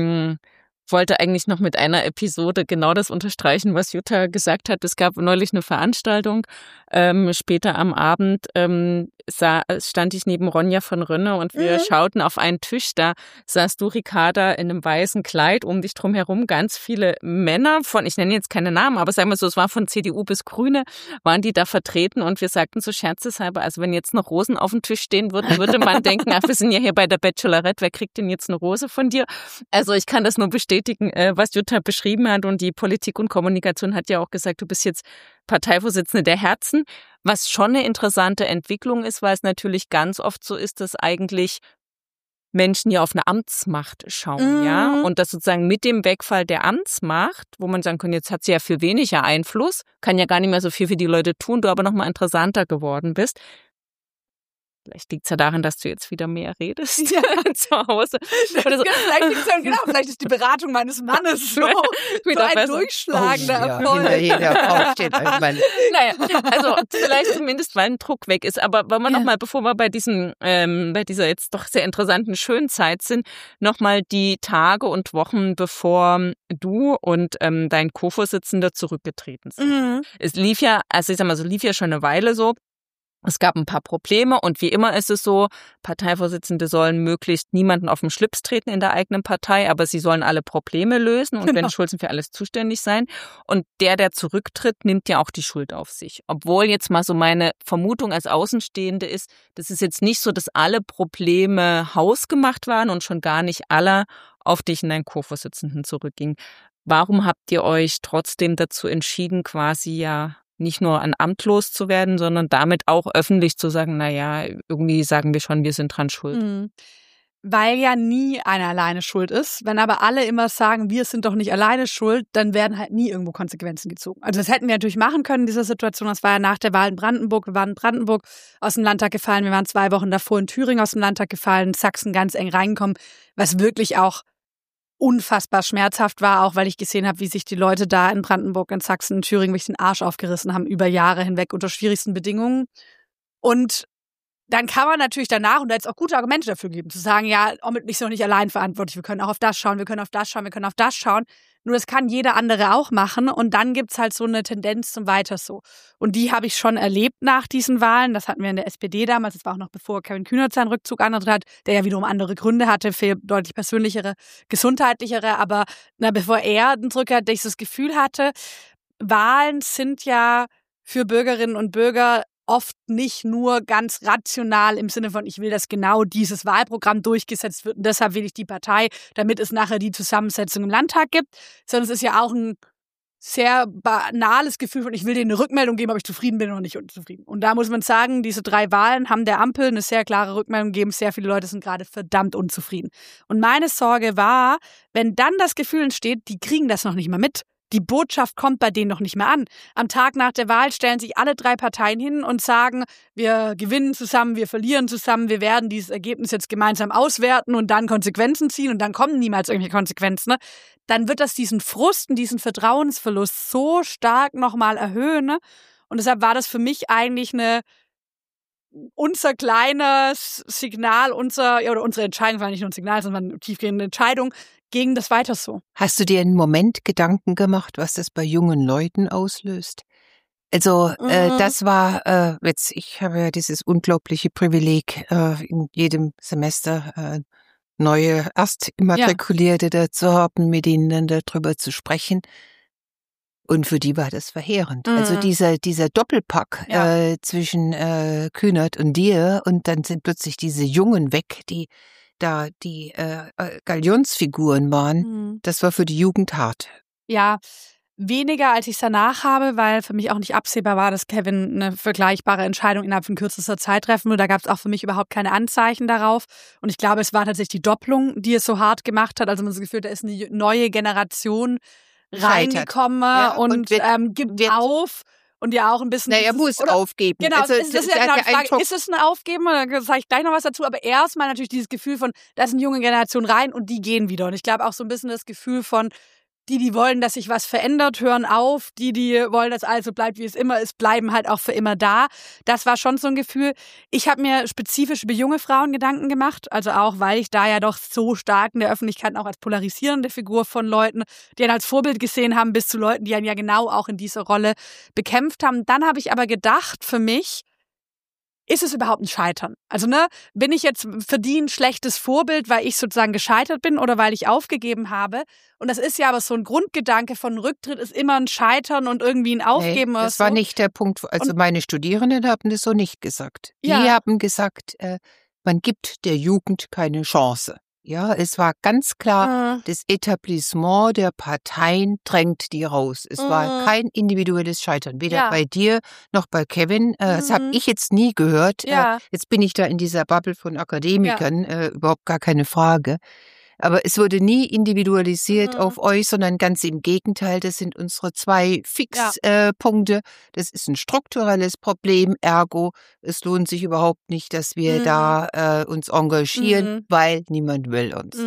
wollte eigentlich noch mit einer Episode genau das unterstreichen, was Jutta gesagt hat. Es gab neulich eine Veranstaltung. Später am Abend stand ich neben Ronja von Rönne und wir schauten auf einen Tisch. Da saßt du, Ricarda, in einem weißen Kleid, um dich drum herum ganz viele Männer von, ich nenne jetzt keine Namen, aber sagen wir so, es war von CDU bis Grüne, waren die da vertreten und wir sagten so scherzeshalber, also wenn jetzt noch Rosen auf dem Tisch stehen würden, würde man denken, ach, wir sind ja hier bei der Bachelorette, wer kriegt denn jetzt eine Rose von dir? Also ich kann das nur bestätigen, was Jutta beschrieben hat und die Politik und Kommunikation hat ja auch gesagt, du bist jetzt Parteivorsitzende der Herzen, was schon eine interessante Entwicklung ist, weil es natürlich ganz oft so ist, dass eigentlich Menschen ja auf eine Amtsmacht schauen, ja, und das sozusagen mit dem Wegfall der Amtsmacht, wo man sagen kann, jetzt hat sie ja viel weniger Einfluss, kann ja gar nicht mehr so viel für die Leute tun, du aber noch mal interessanter geworden bist. Vielleicht liegt es ja daran, dass du jetzt wieder mehr redest zu Hause. Oder so. Vielleicht ist die Beratung meines Mannes so ein durchschlagender Erfolg. Jeder Frau steht einmal. Naja, also vielleicht zumindest, weil ein Druck weg ist. Aber wollen wir nochmal, bevor wir bei dieser jetzt doch sehr interessanten schönen Zeit sind, nochmal die Tage und Wochen, bevor du und dein Co-Vorsitzender zurückgetreten sind. Es lief ja, also ich sag mal so, lief ja schon eine Weile so. Es gab ein paar Probleme und wie immer ist es so, Parteivorsitzende sollen möglichst niemanden auf den Schlips treten in der eigenen Partei, aber sie sollen alle Probleme lösen und wenn Schulzen für alles zuständig sein. Und der zurücktritt, nimmt ja auch die Schuld auf sich. Obwohl jetzt mal so meine Vermutung als Außenstehende ist, das ist jetzt nicht so, dass alle Probleme hausgemacht waren und schon gar nicht alle auf dich und deinen Co-Vorsitzenden zurückgingen. Warum habt ihr euch trotzdem dazu entschieden, quasi ja nicht nur an Amt loszuwerden, sondern damit auch öffentlich zu sagen, naja, irgendwie sagen wir schon, wir sind dran schuld. Weil ja nie einer alleine schuld ist. Wenn aber alle immer sagen, wir sind doch nicht alleine schuld, dann werden halt nie irgendwo Konsequenzen gezogen. Also das hätten wir natürlich machen können in dieser Situation. Das war ja nach der Wahl in Brandenburg. Wir waren in Brandenburg aus dem Landtag gefallen. Wir waren 2 Wochen davor in Thüringen aus dem Landtag gefallen, in Sachsen ganz eng reingekommen, was wirklich auch unfassbar schmerzhaft war, auch weil ich gesehen habe, wie sich die Leute da in Brandenburg, in Sachsen, in Thüringen wirklich den Arsch aufgerissen haben über Jahre hinweg unter schwierigsten Bedingungen. Und dann kann man natürlich danach, und da jetzt auch gute Argumente dafür geben, zu sagen, ja, Omid ist noch nicht allein verantwortlich, wir können auch auf das schauen, wir können auf das schauen, wir können auf das schauen. Nur das kann jeder andere auch machen und dann gibt's halt so eine Tendenz zum Weiter so. Und die habe ich schon erlebt nach diesen Wahlen. Das hatten wir in der SPD damals, das war auch noch bevor Kevin Kühnert seinen Rückzug angetreten hat, der ja wiederum andere Gründe hatte, für deutlich persönlichere, gesundheitlichere. Aber bevor er den Rückkehr hatte, ich das Gefühl hatte, Wahlen sind ja für Bürgerinnen und Bürger oft nicht nur ganz rational im Sinne von, ich will, dass genau dieses Wahlprogramm durchgesetzt wird und deshalb will ich die Partei, damit es nachher die Zusammensetzung im Landtag gibt, sondern es ist ja auch ein sehr banales Gefühl von, ich will denen eine Rückmeldung geben, ob ich zufrieden bin oder nicht unzufrieden. Und da muss man sagen, diese 3 Wahlen haben der Ampel eine sehr klare Rückmeldung gegeben. Sehr viele Leute sind gerade verdammt unzufrieden. Und meine Sorge war, wenn dann das Gefühl entsteht, die kriegen das noch nicht mal mit. Die Botschaft kommt bei denen noch nicht mehr an. Am Tag nach der Wahl stellen sich alle 3 Parteien hin und sagen, wir gewinnen zusammen, wir verlieren zusammen, wir werden dieses Ergebnis jetzt gemeinsam auswerten und dann Konsequenzen ziehen und dann kommen niemals irgendwelche Konsequenzen. Ne? Dann wird das diesen Frust und diesen Vertrauensverlust so stark nochmal erhöhen. Ne? Und deshalb war das für mich eigentlich unser kleines Signal, unsere Entscheidung war nicht nur ein Signal, sondern eine tiefgehende Entscheidung, gegen das weiter so. Hast du dir einen Moment Gedanken gemacht, was das bei jungen Leuten auslöst? Also das war ich habe ja dieses unglaubliche Privileg, in jedem Semester neue Erstimmatrikulierte dazu haben, mit ihnen dann darüber zu sprechen. Und für die war das verheerend. Also dieser Doppelpack zwischen Kühnert und dir und dann sind plötzlich diese Jungen weg, die Galionsfiguren waren, das war für die Jugend hart. Ja, weniger als ich es danach habe, weil für mich auch nicht absehbar war, dass Kevin eine vergleichbare Entscheidung innerhalb von kürzester Zeit treffen würde. Da gab es auch für mich überhaupt keine Anzeichen darauf. Und ich glaube, es war tatsächlich die Doppelung, die es so hart gemacht hat. Also man hat das Gefühl, da ist eine neue Generation reingekommen und gibt auf. Und ja auch ein bisschen... Er muss aufgeben. Genau, also, das ist ja genau die Frage, ist es ein Aufgeben? Da sage ich gleich noch was dazu. Aber erstmal natürlich dieses Gefühl von, da ist eine junge Generation rein und die gehen wieder. Und ich glaube auch so ein bisschen das Gefühl von, die wollen, dass sich was verändert, hören auf. Die wollen, dass alles so bleibt, wie es immer ist, bleiben halt auch für immer da. Das war schon so ein Gefühl. Ich habe mir spezifisch über junge Frauen Gedanken gemacht. Also auch, weil ich da ja doch so stark in der Öffentlichkeit auch als polarisierende Figur von Leuten, die ihn als Vorbild gesehen haben, bis zu Leuten, die ihn ja genau auch in dieser Rolle bekämpft haben. Dann habe ich aber gedacht, für mich, ist es überhaupt ein Scheitern? Also bin ich jetzt für die ein schlechtes Vorbild, weil ich sozusagen gescheitert bin oder weil ich aufgegeben habe? Und das ist ja aber so ein Grundgedanke von Rücktritt ist immer ein Scheitern und irgendwie ein Aufgeben. Nee, das war nicht der Punkt. Also meine Studierenden haben das so nicht gesagt. Die haben gesagt, man gibt der Jugend keine Chance. Ja, es war ganz klar, das Etablissement der Parteien drängt die raus. Es war kein individuelles Scheitern, weder bei dir noch bei Kevin. Das habe ich jetzt nie gehört. Jetzt bin ich da in dieser Bubble von Akademikern, überhaupt gar keine Frage. Aber es wurde nie individualisiert auf euch, sondern ganz im Gegenteil. Das sind unsere 2 Fixpunkte. Das ist ein strukturelles Problem. Ergo, es lohnt sich überhaupt nicht, dass wir da uns engagieren, weil niemand will uns.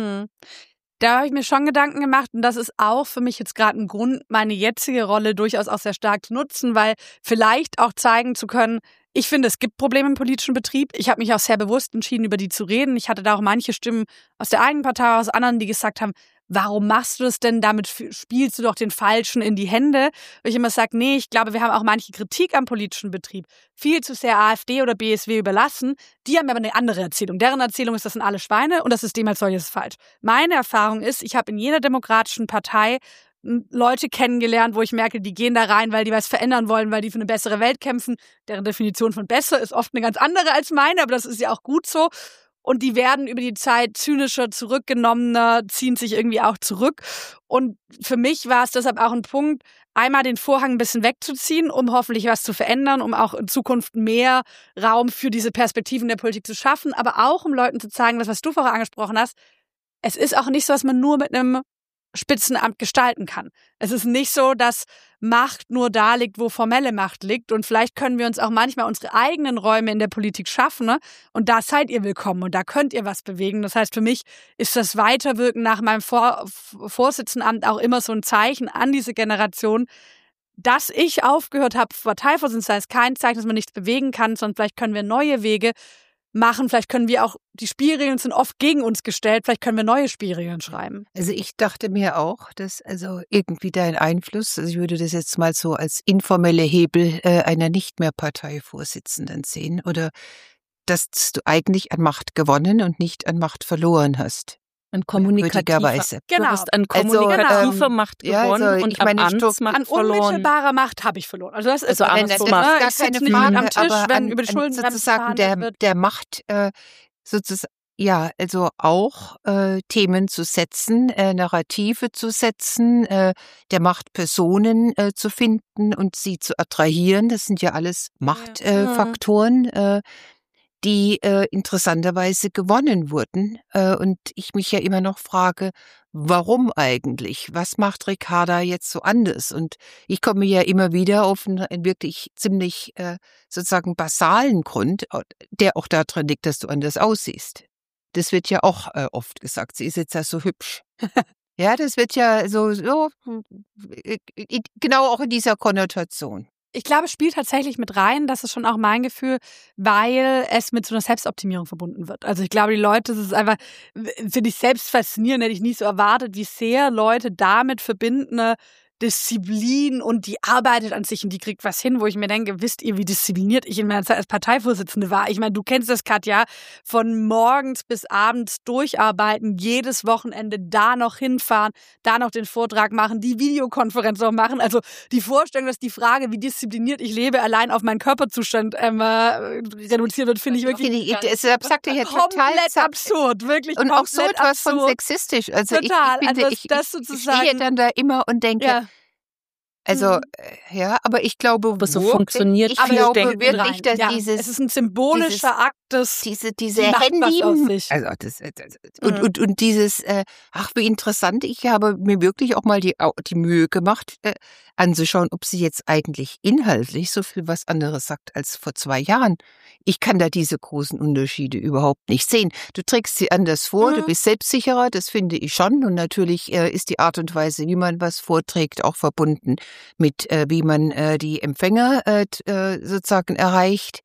Da habe ich mir schon Gedanken gemacht und das ist auch für mich jetzt gerade ein Grund, meine jetzige Rolle durchaus auch sehr stark zu nutzen, weil vielleicht auch zeigen zu können, ich finde, es gibt Probleme im politischen Betrieb. Ich habe mich auch sehr bewusst entschieden, über die zu reden. Ich hatte da auch manche Stimmen aus der eigenen Partei, aus anderen, die gesagt haben, warum machst du das denn? Damit spielst du doch den Falschen in die Hände. Und ich immer sage, nee, ich glaube, wir haben auch manche Kritik am politischen Betrieb viel zu sehr AfD oder BSW überlassen. Die haben aber eine andere Erzählung. Deren Erzählung ist, das sind alle Schweine und das System als solches falsch. Meine Erfahrung ist, ich habe in jeder demokratischen Partei Leute kennengelernt, wo ich merke, die gehen da rein, weil die was verändern wollen, weil die für eine bessere Welt kämpfen. Deren Definition von besser ist oft eine ganz andere als meine, aber das ist ja auch gut so. Und die werden über die Zeit zynischer, zurückgenommener, ziehen sich irgendwie auch zurück. Und für mich war es deshalb auch ein Punkt, einmal den Vorhang ein bisschen wegzuziehen, um hoffentlich was zu verändern, um auch in Zukunft mehr Raum für diese Perspektiven der Politik zu schaffen, aber auch um Leuten zu zeigen, das, was du vorher angesprochen hast, es ist auch nicht so, dass man nur mit einem Spitzenamt gestalten kann. Es ist nicht so, dass Macht nur da liegt, wo formelle Macht liegt. Und vielleicht können wir uns auch manchmal unsere eigenen Räume in der Politik schaffen. Ne? Und da seid ihr willkommen und da könnt ihr was bewegen. Das heißt, für mich ist das Weiterwirken nach meinem Vorsitzendenamt auch immer so ein Zeichen an diese Generation, dass ich aufgehört habe, Parteivorsitzender ist kein Zeichen, dass man nichts bewegen kann, sondern vielleicht können wir neue Wege machen. Vielleicht können wir auch, die Spielregeln sind oft gegen uns gestellt, vielleicht können wir neue Spielregeln schreiben. Also ich dachte mir auch, dass also irgendwie dein Einfluss, also ich würde das jetzt mal so als informelle Hebel einer nicht mehr Parteivorsitzenden sehen, oder dass du eigentlich an Macht gewonnen und nicht an Macht verloren hast. An kommunikativer, Genau. Du hast an kommunikative Macht gewonnen und an Amtsmacht verloren. An unmittelbarer Macht habe ich verloren. Also das ist Amtsmacht. gar keine Frage, am Tisch, aber wenn über die Schulden sozusagen der Macht sozusagen, ja, also auch Themen zu setzen, Narrative zu setzen, der Macht Personen zu finden und sie zu attrahieren. Das sind ja alles Machtfaktoren, die interessanterweise gewonnen wurden. Und ich mich ja immer noch frage, warum eigentlich? Was macht Ricarda jetzt so anders? Und ich komme ja immer wieder auf einen wirklich ziemlich sozusagen basalen Grund, der auch daran liegt, dass du anders aussiehst. Das wird ja auch oft gesagt. Sie ist jetzt ja so hübsch. Ja, das wird ja so genau auch in dieser Konnotation. Ich glaube, es spielt tatsächlich mit rein, das ist schon auch mein Gefühl, weil es mit so einer Selbstoptimierung verbunden wird. Also ich glaube, die Leute, das ist einfach, finde ich selbst faszinierend, hätte ich nie so erwartet, wie sehr Leute damit verbinden, Disziplin und die arbeitet an sich und die kriegt was hin, wo ich mir denke, wisst ihr, wie diszipliniert ich in meiner Zeit als Parteivorsitzende war? Ich meine, du kennst das, Katja, von morgens bis abends durcharbeiten, jedes Wochenende da noch hinfahren, da noch den Vortrag machen, die Videokonferenz noch machen. Also die Vorstellung, dass die Frage, wie diszipliniert ich lebe, allein auf meinen Körperzustand reduziert wird, finde ich wirklich deshalb sagte ich ja total absurd, wirklich und auch so etwas absurd. Von sexistisch. Also total, ich finde, also das sozusagen, ich stehe dann da immer und denke, ja. Also, ja, aber ich glaube, aber so funktioniert ich glaube wirklich, rein. dass ja, dieses, es ist ein symbolischer Akt, diese Handy, also und dieses, ach, wie interessant, ich habe mir wirklich auch mal die Mühe gemacht, anzuschauen, ob sie jetzt eigentlich inhaltlich so viel was anderes sagt als vor 2 Jahren. Ich kann da diese großen Unterschiede überhaupt nicht sehen. Du trägst sie anders vor, du bist selbstsicherer, das finde ich schon. Und natürlich ist die Art und Weise, wie man was vorträgt, auch verbunden mit, wie man die Empfänger sozusagen erreicht.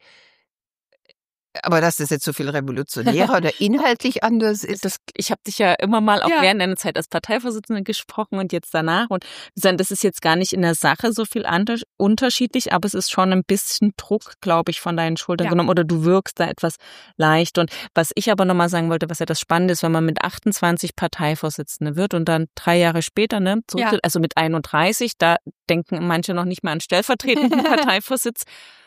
Aber dass das jetzt so viel revolutionärer oder inhaltlich anders ist. Ich habe dich ja immer mal auch während deiner Zeit als Parteivorsitzende gesprochen und jetzt danach. Und das ist jetzt gar nicht in der Sache so viel unterschiedlich, aber es ist schon ein bisschen Druck, glaube ich, von deinen Schultern genommen. Oder du wirkst da etwas leicht. Und was ich aber nochmal sagen wollte, was ja das Spannende ist, wenn man mit 28 Parteivorsitzende wird und dann 3 Jahre später, also mit 31, da denken manche noch nicht mehr an stellvertretenden Parteivorsitz.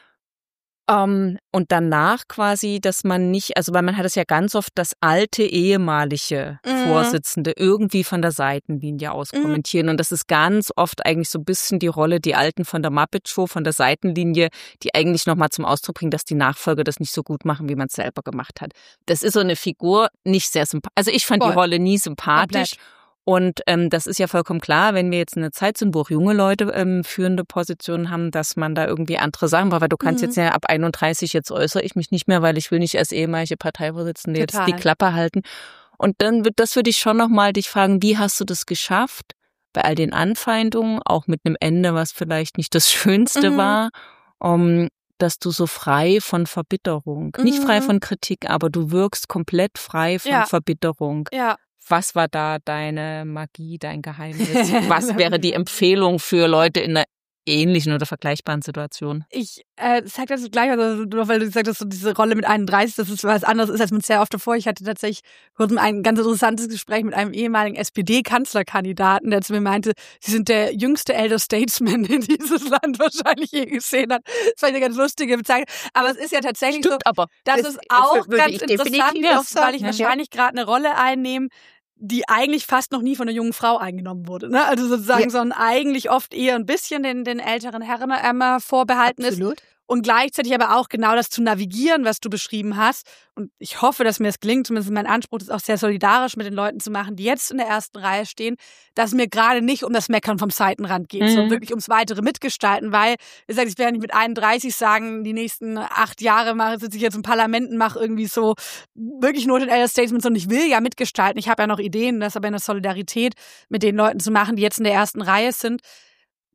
Und danach quasi, dass man nicht, also weil man hat es ja ganz oft, das alte ehemalige Vorsitzende irgendwie von der Seitenlinie aus kommentieren. Und das ist ganz oft eigentlich so ein bisschen die Rolle, die Alten von der Muppet Show, von der Seitenlinie, die eigentlich nochmal zum Ausdruck bringen, dass die Nachfolger das nicht so gut machen, wie man es selber gemacht hat. Das ist so eine Figur, nicht sehr sympathisch. Also ich fand die Rolle nie sympathisch. Komplett. Und das ist ja vollkommen klar, wenn wir jetzt in einer Zeit sind, wo auch junge Leute führende Positionen haben, dass man da irgendwie andere Sachen braucht. Weil du kannst jetzt ja ab 31, jetzt äußere ich mich nicht mehr, weil ich will nicht als ehemalige Parteivorsitzende jetzt die Klappe halten. Und dann wird das für dich schon nochmal dich fragen, wie hast du das geschafft, bei all den Anfeindungen, auch mit einem Ende, was vielleicht nicht das Schönste war, dass du so frei von Verbitterung, nicht frei von Kritik, aber du wirkst komplett frei von Verbitterung. Ja. Was war da deine Magie, dein Geheimnis? Was wäre die Empfehlung für Leute in einer ähnlichen oder vergleichbaren Situation? Ich sag das gleich, also nur weil du gesagt hast, so diese Rolle mit 31, das ist was anderes ist als mit sehr oft davor. Ich hatte tatsächlich ein ganz interessantes Gespräch mit einem ehemaligen SPD-Kanzlerkandidaten, der zu mir meinte, sie sind der jüngste Elder Statesman, den dieses Land wahrscheinlich je gesehen hat. Das war eine ganz lustige Bezeichnung. Aber es ist ja tatsächlich Stimmt, so, aber dass es auch ganz interessant ist, weil ich wahrscheinlich gerade eine Rolle einnehme, die eigentlich fast noch nie von einer jungen Frau eingenommen wurde. Ne? Also sozusagen, sondern eigentlich oft eher ein bisschen den älteren Herren vorbehalten Absolut. ist. Und gleichzeitig aber auch genau das zu navigieren, was du beschrieben hast. Und ich hoffe, dass mir es gelingt, zumindest mein Anspruch ist auch sehr solidarisch mit den Leuten zu machen, die jetzt in der ersten Reihe stehen, dass es mir gerade nicht um das Meckern vom Seitenrand geht, sondern wirklich ums weitere Mitgestalten, weil, wie gesagt, ich werde nicht mit 31 sagen, die nächsten 8 Jahre sitze ich jetzt im Parlament und mache irgendwie so wirklich nur den Elder Statesman, sondern ich will ja mitgestalten. Ich habe ja noch Ideen, das aber in der Solidarität mit den Leuten zu machen, die jetzt in der ersten Reihe sind.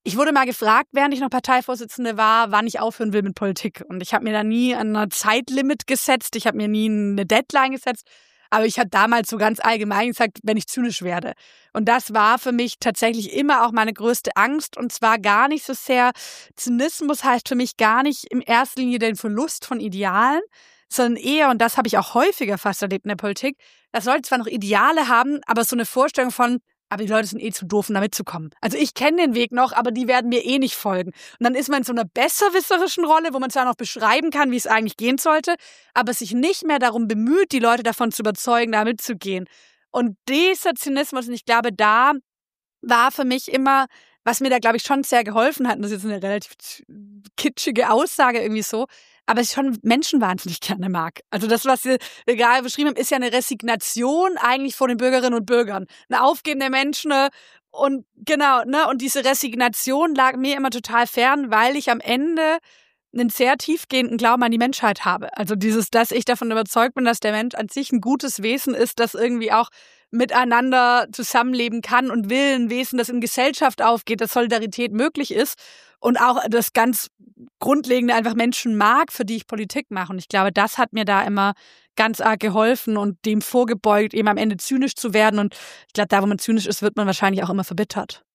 Ich wurde mal gefragt, während ich noch Parteivorsitzende war, wann ich aufhören will mit Politik. Und ich habe mir da nie ein Zeitlimit gesetzt, ich habe mir nie eine Deadline gesetzt. Aber ich habe damals so ganz allgemein gesagt, wenn ich zynisch werde. Und das war für mich tatsächlich immer auch meine größte Angst. Und zwar gar nicht so sehr, Zynismus heißt für mich gar nicht in erster Linie den Verlust von Idealen, sondern eher, und das habe ich auch häufiger fast erlebt in der Politik, das Leute zwar noch Ideale haben, aber so eine Vorstellung von, aber die Leute sind eh zu doof, um da mitzukommen. Also ich kenne den Weg noch, aber die werden mir eh nicht folgen. Und dann ist man in so einer besserwisserischen Rolle, wo man zwar noch beschreiben kann, wie es eigentlich gehen sollte, aber sich nicht mehr darum bemüht, die Leute davon zu überzeugen, da mitzugehen. Und dieser Zynismus, und ich glaube, da war für mich immer, was mir da, glaube ich, schon sehr geholfen hat, und das ist jetzt eine relativ kitschige Aussage irgendwie so, aber ich schon Menschen wahnsinnig gerne mag. Also das, was Sie gerade beschrieben haben, ist ja eine Resignation eigentlich vor den Bürgerinnen und Bürgern. Ein Aufgeben der Menschen und genau, ne? Und diese Resignation lag mir immer total fern, weil ich am Ende einen sehr tiefgehenden Glauben an die Menschheit habe. Also dass ich davon überzeugt bin, dass der Mensch an sich ein gutes Wesen ist, das irgendwie auch miteinander zusammenleben kann und will, ein Wesen, das in Gesellschaft aufgeht, dass Solidarität möglich ist und auch das ganz Grundlegende einfach Menschen mag, für die ich Politik mache. Und ich glaube, das hat mir da immer ganz arg geholfen und dem vorgebeugt, eben am Ende zynisch zu werden. Und ich glaube, da, wo man zynisch ist, wird man wahrscheinlich auch immer verbittert.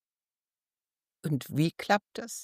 Und wie klappt das?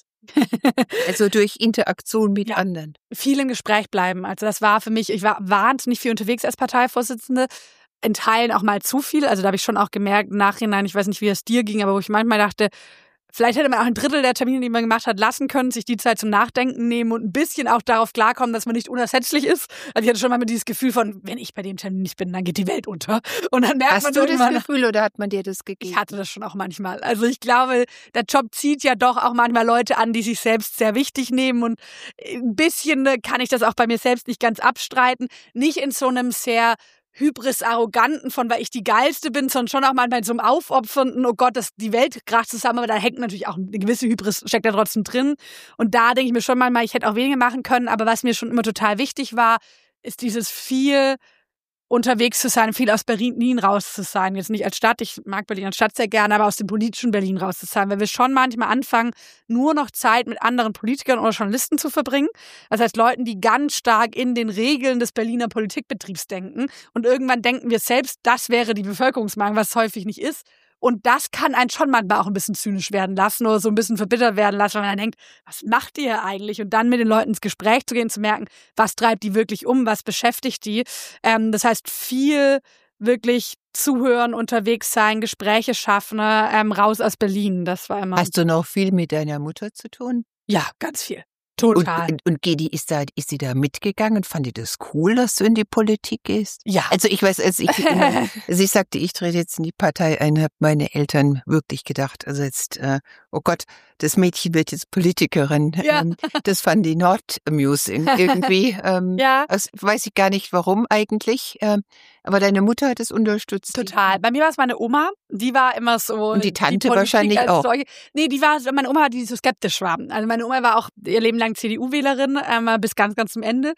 Also durch Interaktion mit anderen. Viel im Gespräch bleiben. Also das war für mich, ich war wahnsinnig viel unterwegs als Parteivorsitzende, in Teilen auch mal zu viel. Also da habe ich schon auch gemerkt, im Nachhinein, ich weiß nicht, wie es dir ging, aber wo ich manchmal dachte, vielleicht hätte man auch ein Drittel der Termine, die man gemacht hat, lassen können, sich die Zeit zum Nachdenken nehmen und ein bisschen auch darauf klarkommen, dass man nicht unersetzlich ist. Also ich hatte schon mal dieses Gefühl von, wenn ich bei dem Termin nicht bin, dann geht die Welt unter. Und dann merkt Hast man du das Gefühl oder hat man dir das gegeben? Ich hatte das schon auch manchmal. Also ich glaube, der Job zieht ja doch auch manchmal Leute an, die sich selbst sehr wichtig nehmen und ein bisschen kann ich das auch bei mir selbst nicht ganz abstreiten. Nicht in so einem sehr Hybris-Arroganten von, weil ich die Geilste bin, sondern schon auch manchmal in so einem aufopfernden, oh Gott, die Welt kracht zusammen, aber da hängt natürlich auch eine gewisse Hybris, steckt da trotzdem drin. Und da denke ich mir schon manchmal, ich hätte auch weniger machen können, aber was mir schon immer total wichtig war, ist dieses viel unterwegs zu sein, viel aus Berlin raus zu sein. Jetzt nicht als Stadt, ich mag Berlin als Stadt sehr gerne, aber aus dem politischen Berlin raus zu sein, weil wir schon manchmal anfangen, nur noch Zeit mit anderen Politikern oder Journalisten zu verbringen. Das heißt, Leuten, die ganz stark in den Regeln des Berliner Politikbetriebs denken. Und irgendwann denken wir selbst, das wäre die Bevölkerungsmeinung, was es häufig nicht ist. Und das kann einen schon manchmal auch ein bisschen zynisch werden lassen oder so ein bisschen verbittert werden lassen, weil man dann denkt, was macht ihr eigentlich? Und dann mit den Leuten ins Gespräch zu gehen, zu merken, was treibt die wirklich um, was beschäftigt die. Das heißt, viel wirklich zuhören, unterwegs sein, Gespräche schaffen, raus aus Berlin. Das war immer. Hast du noch viel mit deiner Mutter zu tun? Ja, ganz viel. Total. Und Gedi, ist sie da mitgegangen? Fand die das cool, dass du in die Politik gehst? Ja. Also ich weiß, als ich sagte, ich trete jetzt in die Partei ein, habe meine Eltern wirklich gedacht, also jetzt, oh Gott, das Mädchen wird jetzt Politikerin. Ja. Das fand die not amusing irgendwie. Ja. Das weiß ich gar nicht, warum eigentlich. Aber deine Mutter hat es unterstützt. Total. Bei mir war es meine Oma, die war immer so. Und die Tante wahrscheinlich auch. Nee, meine Oma, die so skeptisch war. Also meine Oma war auch ihr Leben lang CDU-Wählerin, bis ganz, ganz zum Ende.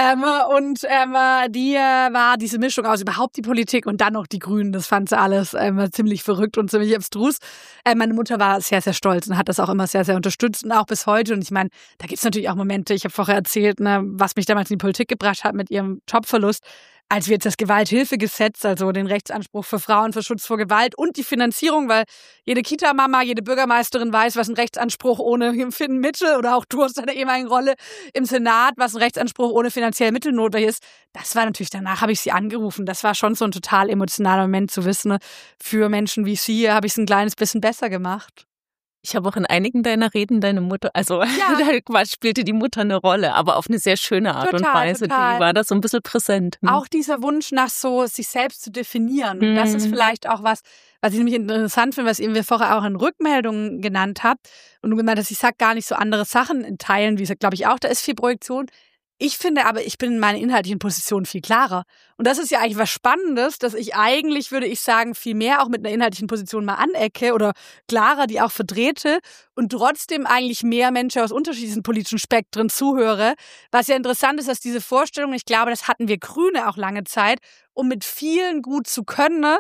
Die war diese Mischung aus überhaupt die Politik und dann noch die Grünen. Das fand sie alles ziemlich verrückt und ziemlich abstrus. Meine Mutter war sehr, sehr stolz und hat das auch immer sehr, sehr unterstützt und auch bis heute. Und ich meine, da gibt's natürlich auch Momente, ich habe vorher erzählt, was mich damals in die Politik gebracht hat mit ihrem Jobverlust. Als wir jetzt das Gewalthilfegesetz, also den Rechtsanspruch für Frauen für Schutz vor Gewalt und die Finanzierung, weil jede Kita-Mama, jede Bürgermeisterin weiß, was ein Rechtsanspruch ohne Mittel oder auch du aus deiner ehemaligen Rolle im Senat, was ein Rechtsanspruch ohne finanzielle Mittel notwendig ist. Das war natürlich, danach habe ich sie angerufen. Das war schon so ein total emotionaler Moment zu wissen, für Menschen wie sie habe ich es ein kleines bisschen besser gemacht. Ich habe auch in einigen deiner Reden deine Mutter, also da spielte die Mutter eine Rolle, aber auf eine sehr schöne Art und Weise. Total. Die war da so ein bisschen präsent. Auch dieser Wunsch nach so, sich selbst zu definieren. Und das ist vielleicht auch was ich nämlich interessant finde, was ihr vorher auch in Rückmeldungen genannt habt. Und du gemeint hast, ich sag gar nicht so andere Sachen in Teilen, wie gesagt, glaube ich auch, da ist viel Projektion. Ich finde aber, ich bin in meiner inhaltlichen Position viel klarer. Und das ist ja eigentlich was Spannendes, dass ich eigentlich, würde ich sagen, viel mehr auch mit einer inhaltlichen Position mal anecke oder klarer die auch vertrete und trotzdem eigentlich mehr Menschen aus unterschiedlichen politischen Spektren zuhöre. Was ja interessant ist, dass diese Vorstellung, ich glaube, das hatten wir Grüne auch lange Zeit, um mit vielen gut zu können,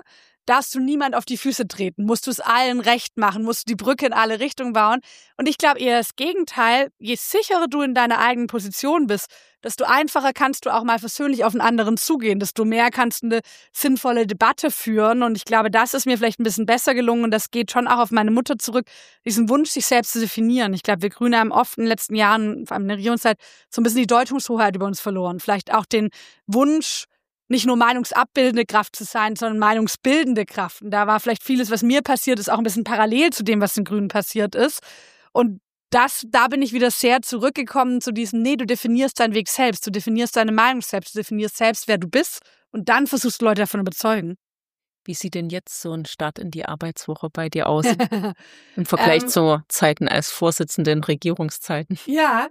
darfst du niemand auf die Füße treten, musst du es allen recht machen, musst du die Brücke in alle Richtungen bauen. Und ich glaube eher das Gegenteil, je sicherer du in deiner eigenen Position bist, desto einfacher kannst du auch mal persönlich auf einen anderen zugehen, desto mehr kannst du eine sinnvolle Debatte führen. Und ich glaube, das ist mir vielleicht ein bisschen besser gelungen und das geht schon auch auf meine Mutter zurück, diesen Wunsch, sich selbst zu definieren. Ich glaube, wir Grüne haben oft in den letzten Jahren, vor allem in der Regierungszeit, so ein bisschen die Deutungshoheit über uns verloren. Vielleicht auch den Wunsch, nicht nur meinungsabbildende Kraft zu sein, sondern meinungsbildende Kraft. Und da war vielleicht vieles, was mir passiert ist, auch ein bisschen parallel zu dem, was den Grünen passiert ist. Und da bin ich wieder sehr zurückgekommen zu diesem, nee, du definierst deinen Weg selbst, du definierst deine Meinung selbst, du definierst selbst, wer du bist und dann versuchst du Leute davon überzeugen. Wie sieht denn jetzt so ein Start in die Arbeitswoche bei dir aus? Im Vergleich zu Zeiten als Vorsitzende in Regierungszeiten. Ja,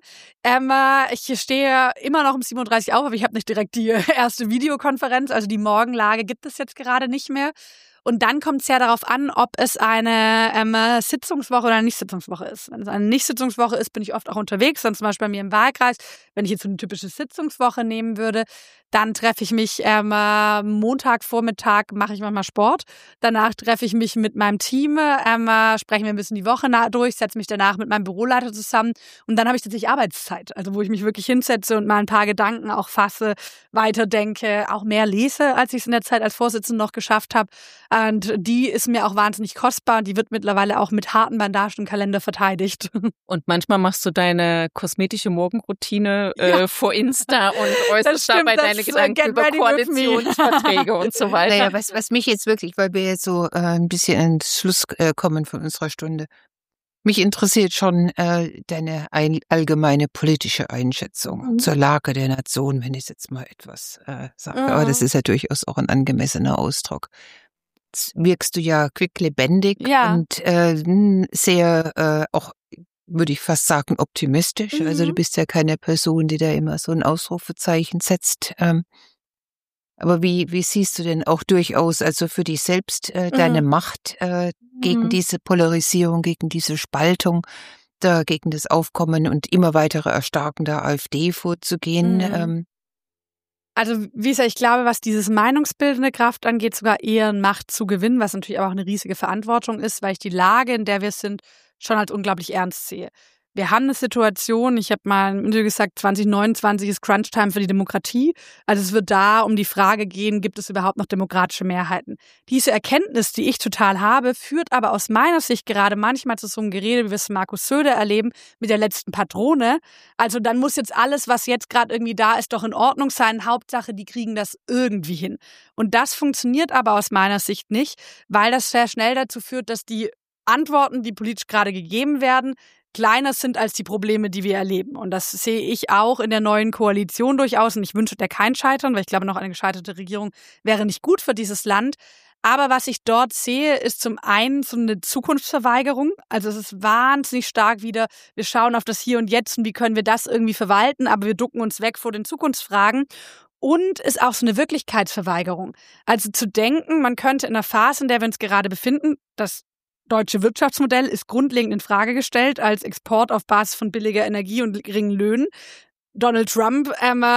ich stehe immer noch um 7:30 Uhr auf, aber ich habe nicht direkt die erste Videokonferenz, also die Morgenlage gibt es jetzt gerade nicht mehr. Und dann kommt es ja darauf an, ob es eine Sitzungswoche oder eine Nicht-Sitzungswoche ist. Wenn es eine Nicht-Sitzungswoche ist, bin ich oft auch unterwegs, dann zum Beispiel bei mir im Wahlkreis. Wenn ich jetzt so eine typische Sitzungswoche nehmen würde, dann treffe ich mich Montagvormittag, mache ich manchmal Sport. Danach treffe ich mich mit meinem Team, sprechen wir ein bisschen die Woche durch, setze mich danach mit meinem Büroleiter zusammen und dann habe ich tatsächlich Arbeitszeit, also wo ich mich wirklich hinsetze und mal ein paar Gedanken auch fasse, weiterdenke, auch mehr lese, als ich es in der Zeit als Vorsitzende noch geschafft habe. Und die ist mir auch wahnsinnig kostbar und die wird mittlerweile auch mit harten Bandagen im Kalender verteidigt. Und manchmal machst du deine kosmetische Morgenroutine vor Insta und äußerst dabei deine Gedanken über Koalitionsverträge und so weiter. Naja, was mich jetzt wirklich, weil wir jetzt so ein bisschen ans Schluss kommen von unserer Stunde, mich interessiert schon deine allgemeine politische Einschätzung zur Lage der Nation, wenn ich jetzt mal etwas sage. Aber das ist ja durchaus auch ein angemessener Ausdruck. Jetzt wirkst du ja quicklebendig und sehr auch, würde ich fast sagen, optimistisch. Also du bist ja keine Person, die da immer so ein Ausrufezeichen setzt. Aber wie siehst du denn auch durchaus, also für dich selbst, deine Macht gegen diese Polarisierung, gegen diese Spaltung, gegen das Aufkommen und immer weitere Erstarken der AfD vorzugehen? Also wie gesagt, ich glaube, was dieses meinungsbildende Kraft angeht, sogar eher Macht zu gewinnen, was natürlich auch eine riesige Verantwortung ist, weil ich die Lage, in der wir sind, schon als unglaublich ernst sehe. Wir haben eine Situation, ich habe mal im Interview gesagt, 2029 ist Crunch-Time für die Demokratie. Also es wird da um die Frage gehen, gibt es überhaupt noch demokratische Mehrheiten? Diese Erkenntnis, die ich total habe, führt aber aus meiner Sicht gerade manchmal zu so einem Gerede, wie wir es Markus Söder erleben, mit der letzten Patrone. Also dann muss jetzt alles, was jetzt gerade irgendwie da ist, doch in Ordnung sein. Hauptsache, die kriegen das irgendwie hin. Und das funktioniert aber aus meiner Sicht nicht, weil das sehr schnell dazu führt, dass die Antworten, die politisch gerade gegeben werden, kleiner sind als die Probleme, die wir erleben. Und das sehe ich auch in der neuen Koalition durchaus. Und ich wünsche dir kein Scheitern, weil ich glaube, noch eine gescheiterte Regierung wäre nicht gut für dieses Land. Aber was ich dort sehe, ist zum einen so eine Zukunftsverweigerung. Also es ist wahnsinnig stark wieder, wir schauen auf das Hier und Jetzt und wie können wir das irgendwie verwalten, aber wir ducken uns weg vor den Zukunftsfragen. Und ist auch so eine Wirklichkeitsverweigerung. Also zu denken, man könnte in einer Phase, in der wir uns gerade befinden, das deutsche Wirtschaftsmodell ist grundlegend in Frage gestellt als Export auf Basis von billiger Energie und geringen Löhnen. Donald Trump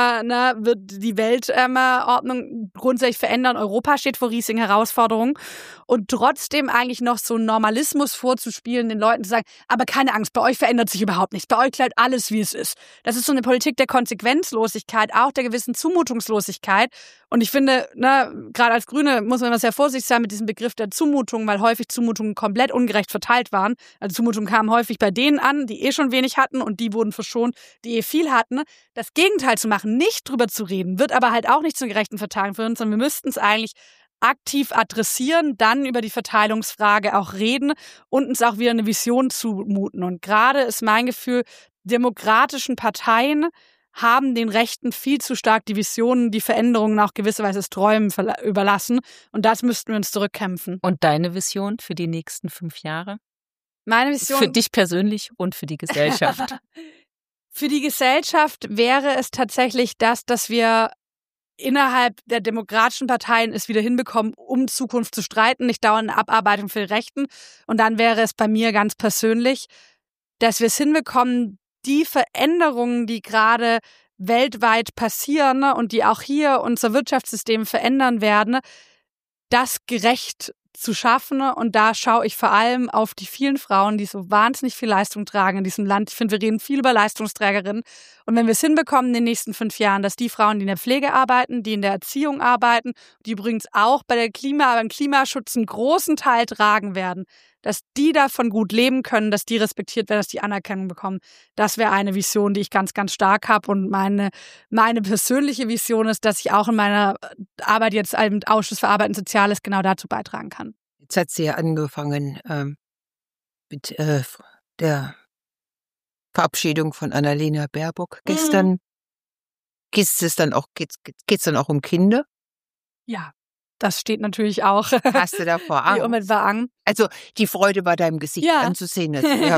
wird die Weltordnung grundsätzlich verändern. Europa steht vor riesigen Herausforderungen. Und trotzdem eigentlich noch so einen Normalismus vorzuspielen, den Leuten zu sagen, aber keine Angst, bei euch verändert sich überhaupt nichts. Bei euch bleibt alles, wie es ist. Das ist so eine Politik der Konsequenzlosigkeit, auch der gewissen Zumutungslosigkeit. Und ich finde, gerade als Grüne muss man immer sehr vorsichtig sein mit diesem Begriff der Zumutung, weil häufig Zumutungen komplett ungerecht verteilt waren. Also Zumutungen kamen häufig bei denen an, die schon wenig hatten und die wurden verschont, die viel hatten. Das Gegenteil zu machen, nicht drüber zu reden, wird aber halt auch nicht zur gerechten Verteilung führen, sondern wir müssten es eigentlich aktiv adressieren, dann über die Verteilungsfrage auch reden und uns auch wieder eine Vision zumuten. Und gerade ist mein Gefühl, demokratischen Parteien haben den Rechten viel zu stark die Visionen, die Veränderungen auch gewisserweise das Träumen überlassen. Und das müssten wir uns zurückkämpfen. Und deine Vision für die nächsten 5 Jahre? Meine Vision? Für dich persönlich und für die Gesellschaft. Für die Gesellschaft wäre es tatsächlich das, dass wir innerhalb der demokratischen Parteien es wieder hinbekommen, um Zukunft zu streiten, nicht dauernd eine Abarbeitung für die Rechten. Und dann wäre es bei mir ganz persönlich, dass wir es hinbekommen, die Veränderungen, die gerade weltweit passieren und die auch hier unser Wirtschaftssystem verändern werden, das gerecht zu schaffen. Und da schaue ich vor allem auf die vielen Frauen, die so wahnsinnig viel Leistung tragen in diesem Land. Ich finde, wir reden viel über Leistungsträgerinnen. Und wenn wir es hinbekommen in den nächsten 5 Jahren, dass die Frauen, die in der Pflege arbeiten, die in der Erziehung arbeiten, die übrigens auch beim Klimaschutz einen großen Teil tragen werden, dass die davon gut leben können, dass die respektiert werden, dass die Anerkennung bekommen. Das wäre eine Vision, die ich ganz, ganz stark habe. Und meine persönliche Vision ist, dass ich auch in meiner Arbeit jetzt im Ausschuss für Arbeit und Soziales genau dazu beitragen kann. Jetzt hat sie ja angefangen mit der Verabschiedung von Annalena Baerbock gestern. Geht's dann auch um Kinder? Ja. Das steht natürlich auch. Hast du davor Angst? Unmittelbar Angst. Also die Freude war deinem Gesicht anzusehen.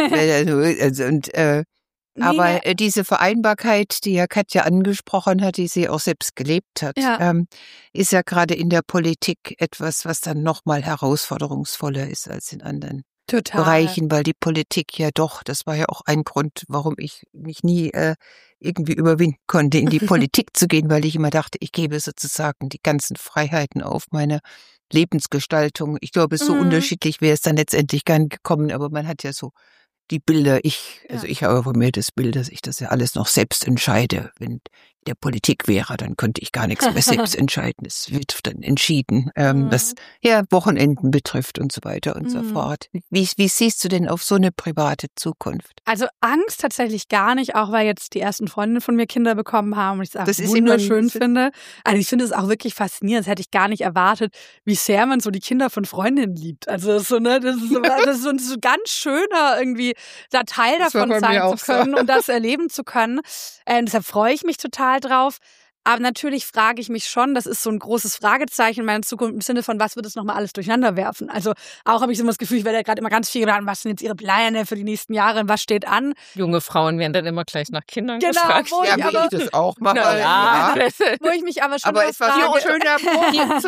Aber diese Vereinbarkeit, die ja Katja angesprochen hat, die sie auch selbst gelebt hat, ist ja gerade in der Politik etwas, was dann nochmal herausforderungsvoller ist als in anderen Bereichen, weil die Politik ja doch, das war ja auch ein Grund, warum ich mich nie irgendwie überwinden konnte, in die Politik zu gehen, weil ich immer dachte, ich gebe sozusagen die ganzen Freiheiten auf meine Lebensgestaltung. Ich glaube, so unterschiedlich wäre es dann letztendlich gar nicht gekommen, aber man hat ja so die Bilder, ich habe von mir das Bild, dass ich das ja alles noch selbst entscheide. Wenn der Politik wäre, dann könnte ich gar nichts mehr selbst entscheiden. Es wird dann entschieden, was Wochenenden betrifft und so weiter und so fort. Wie siehst du denn auf so eine private Zukunft? Also Angst tatsächlich gar nicht, auch weil jetzt die ersten Freundinnen von mir Kinder bekommen haben und ich es auch wunderschön finde. Also ich finde es auch wirklich faszinierend. Das hätte ich gar nicht erwartet, wie sehr man so die Kinder von Freundinnen liebt. Also das ist so ein ganz schöner irgendwie da Teil davon sein zu können und das erleben zu können. Deshalb freue ich mich total drauf. Aber natürlich frage ich mich schon, das ist so ein großes Fragezeichen in meiner Zukunft im Sinne von, was wird es nochmal alles durcheinander werfen? Also auch habe ich so das Gefühl, ich werde ja gerade immer ganz viel gedacht, was sind jetzt ihre Pläne für die nächsten Jahre, was steht an? Junge Frauen werden dann immer gleich nach Kindern gefragt. Wo ich das auch mache. Wo ich mich aber schon aber es war so ein schöner Punkt zu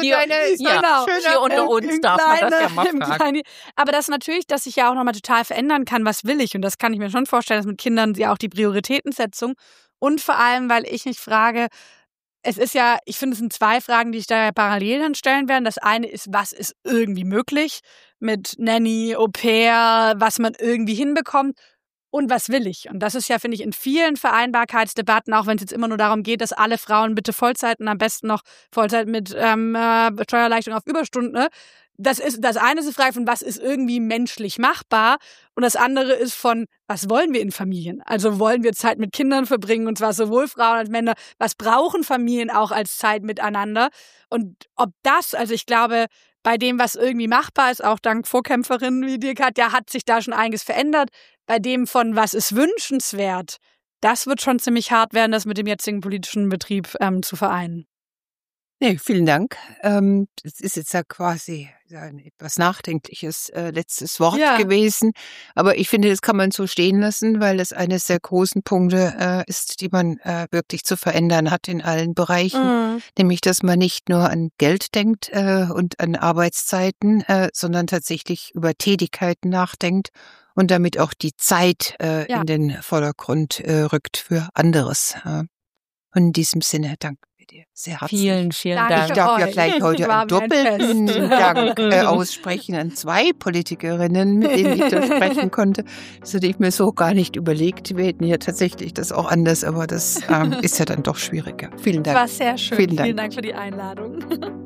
hier unter uns darf man das ja mal fragen. Aber das natürlich, dass sich ja auch nochmal total verändern kann, was will ich? Und das kann ich mir schon vorstellen, dass mit Kindern ja auch die Prioritätensetzung und vor allem, weil ich mich frage, es ist ja, ich finde, es sind 2 Fragen, die ich da parallel dann stellen werde. Das eine ist, was ist irgendwie möglich mit Nanny, Au-pair, was man irgendwie hinbekommt und was will ich? Und das ist ja, finde ich, in vielen Vereinbarkeitsdebatten, auch wenn es jetzt immer nur darum geht, dass alle Frauen bitte Vollzeit und am besten noch Vollzeit mit Steuererleichterung auf Überstunden, das eine ist die Frage von, was ist irgendwie menschlich machbar und das andere ist von, was wollen wir in Familien? Also wollen wir Zeit mit Kindern verbringen und zwar sowohl Frauen als Männer, was brauchen Familien auch als Zeit miteinander? Und ob das, also ich glaube, bei dem, was irgendwie machbar ist, auch dank Vorkämpferinnen wie dir, Katja, hat sich da schon einiges verändert. Bei dem von, was ist wünschenswert, das wird schon ziemlich hart werden, das mit dem jetzigen politischen Betrieb zu vereinen. Nee, vielen Dank. Es ist jetzt ja quasi ein etwas nachdenkliches letztes Wort gewesen. Aber ich finde, das kann man so stehen lassen, weil es eines der großen Punkte ist, die man wirklich zu verändern hat in allen Bereichen. Nämlich, dass man nicht nur an Geld denkt und an Arbeitszeiten, sondern tatsächlich über Tätigkeiten nachdenkt und damit auch die Zeit in den Vordergrund rückt für anderes. Und in diesem Sinne, danke dir sehr herzlich. Vielen Dank. Ich darf ja gleich heute einen doppelten Dank aussprechen an 2 Politikerinnen, mit denen ich da sprechen konnte. Das hätte ich mir so gar nicht überlegt. Wir hätten ja tatsächlich das auch anders, aber das ist ja dann doch schwieriger. Vielen Dank. War sehr schön. Vielen Dank für die Einladung.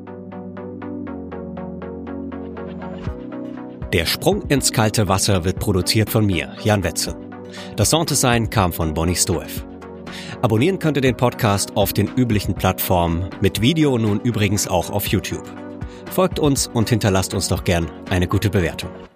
Der Sprung ins kalte Wasser wird produziert von mir, Jan Wetzel. Das Sounddesign kam von Bonnie Stoev. Abonnieren könnt ihr den Podcast auf den üblichen Plattformen, mit Video nun übrigens auch auf YouTube. Folgt uns und hinterlasst uns doch gern eine gute Bewertung.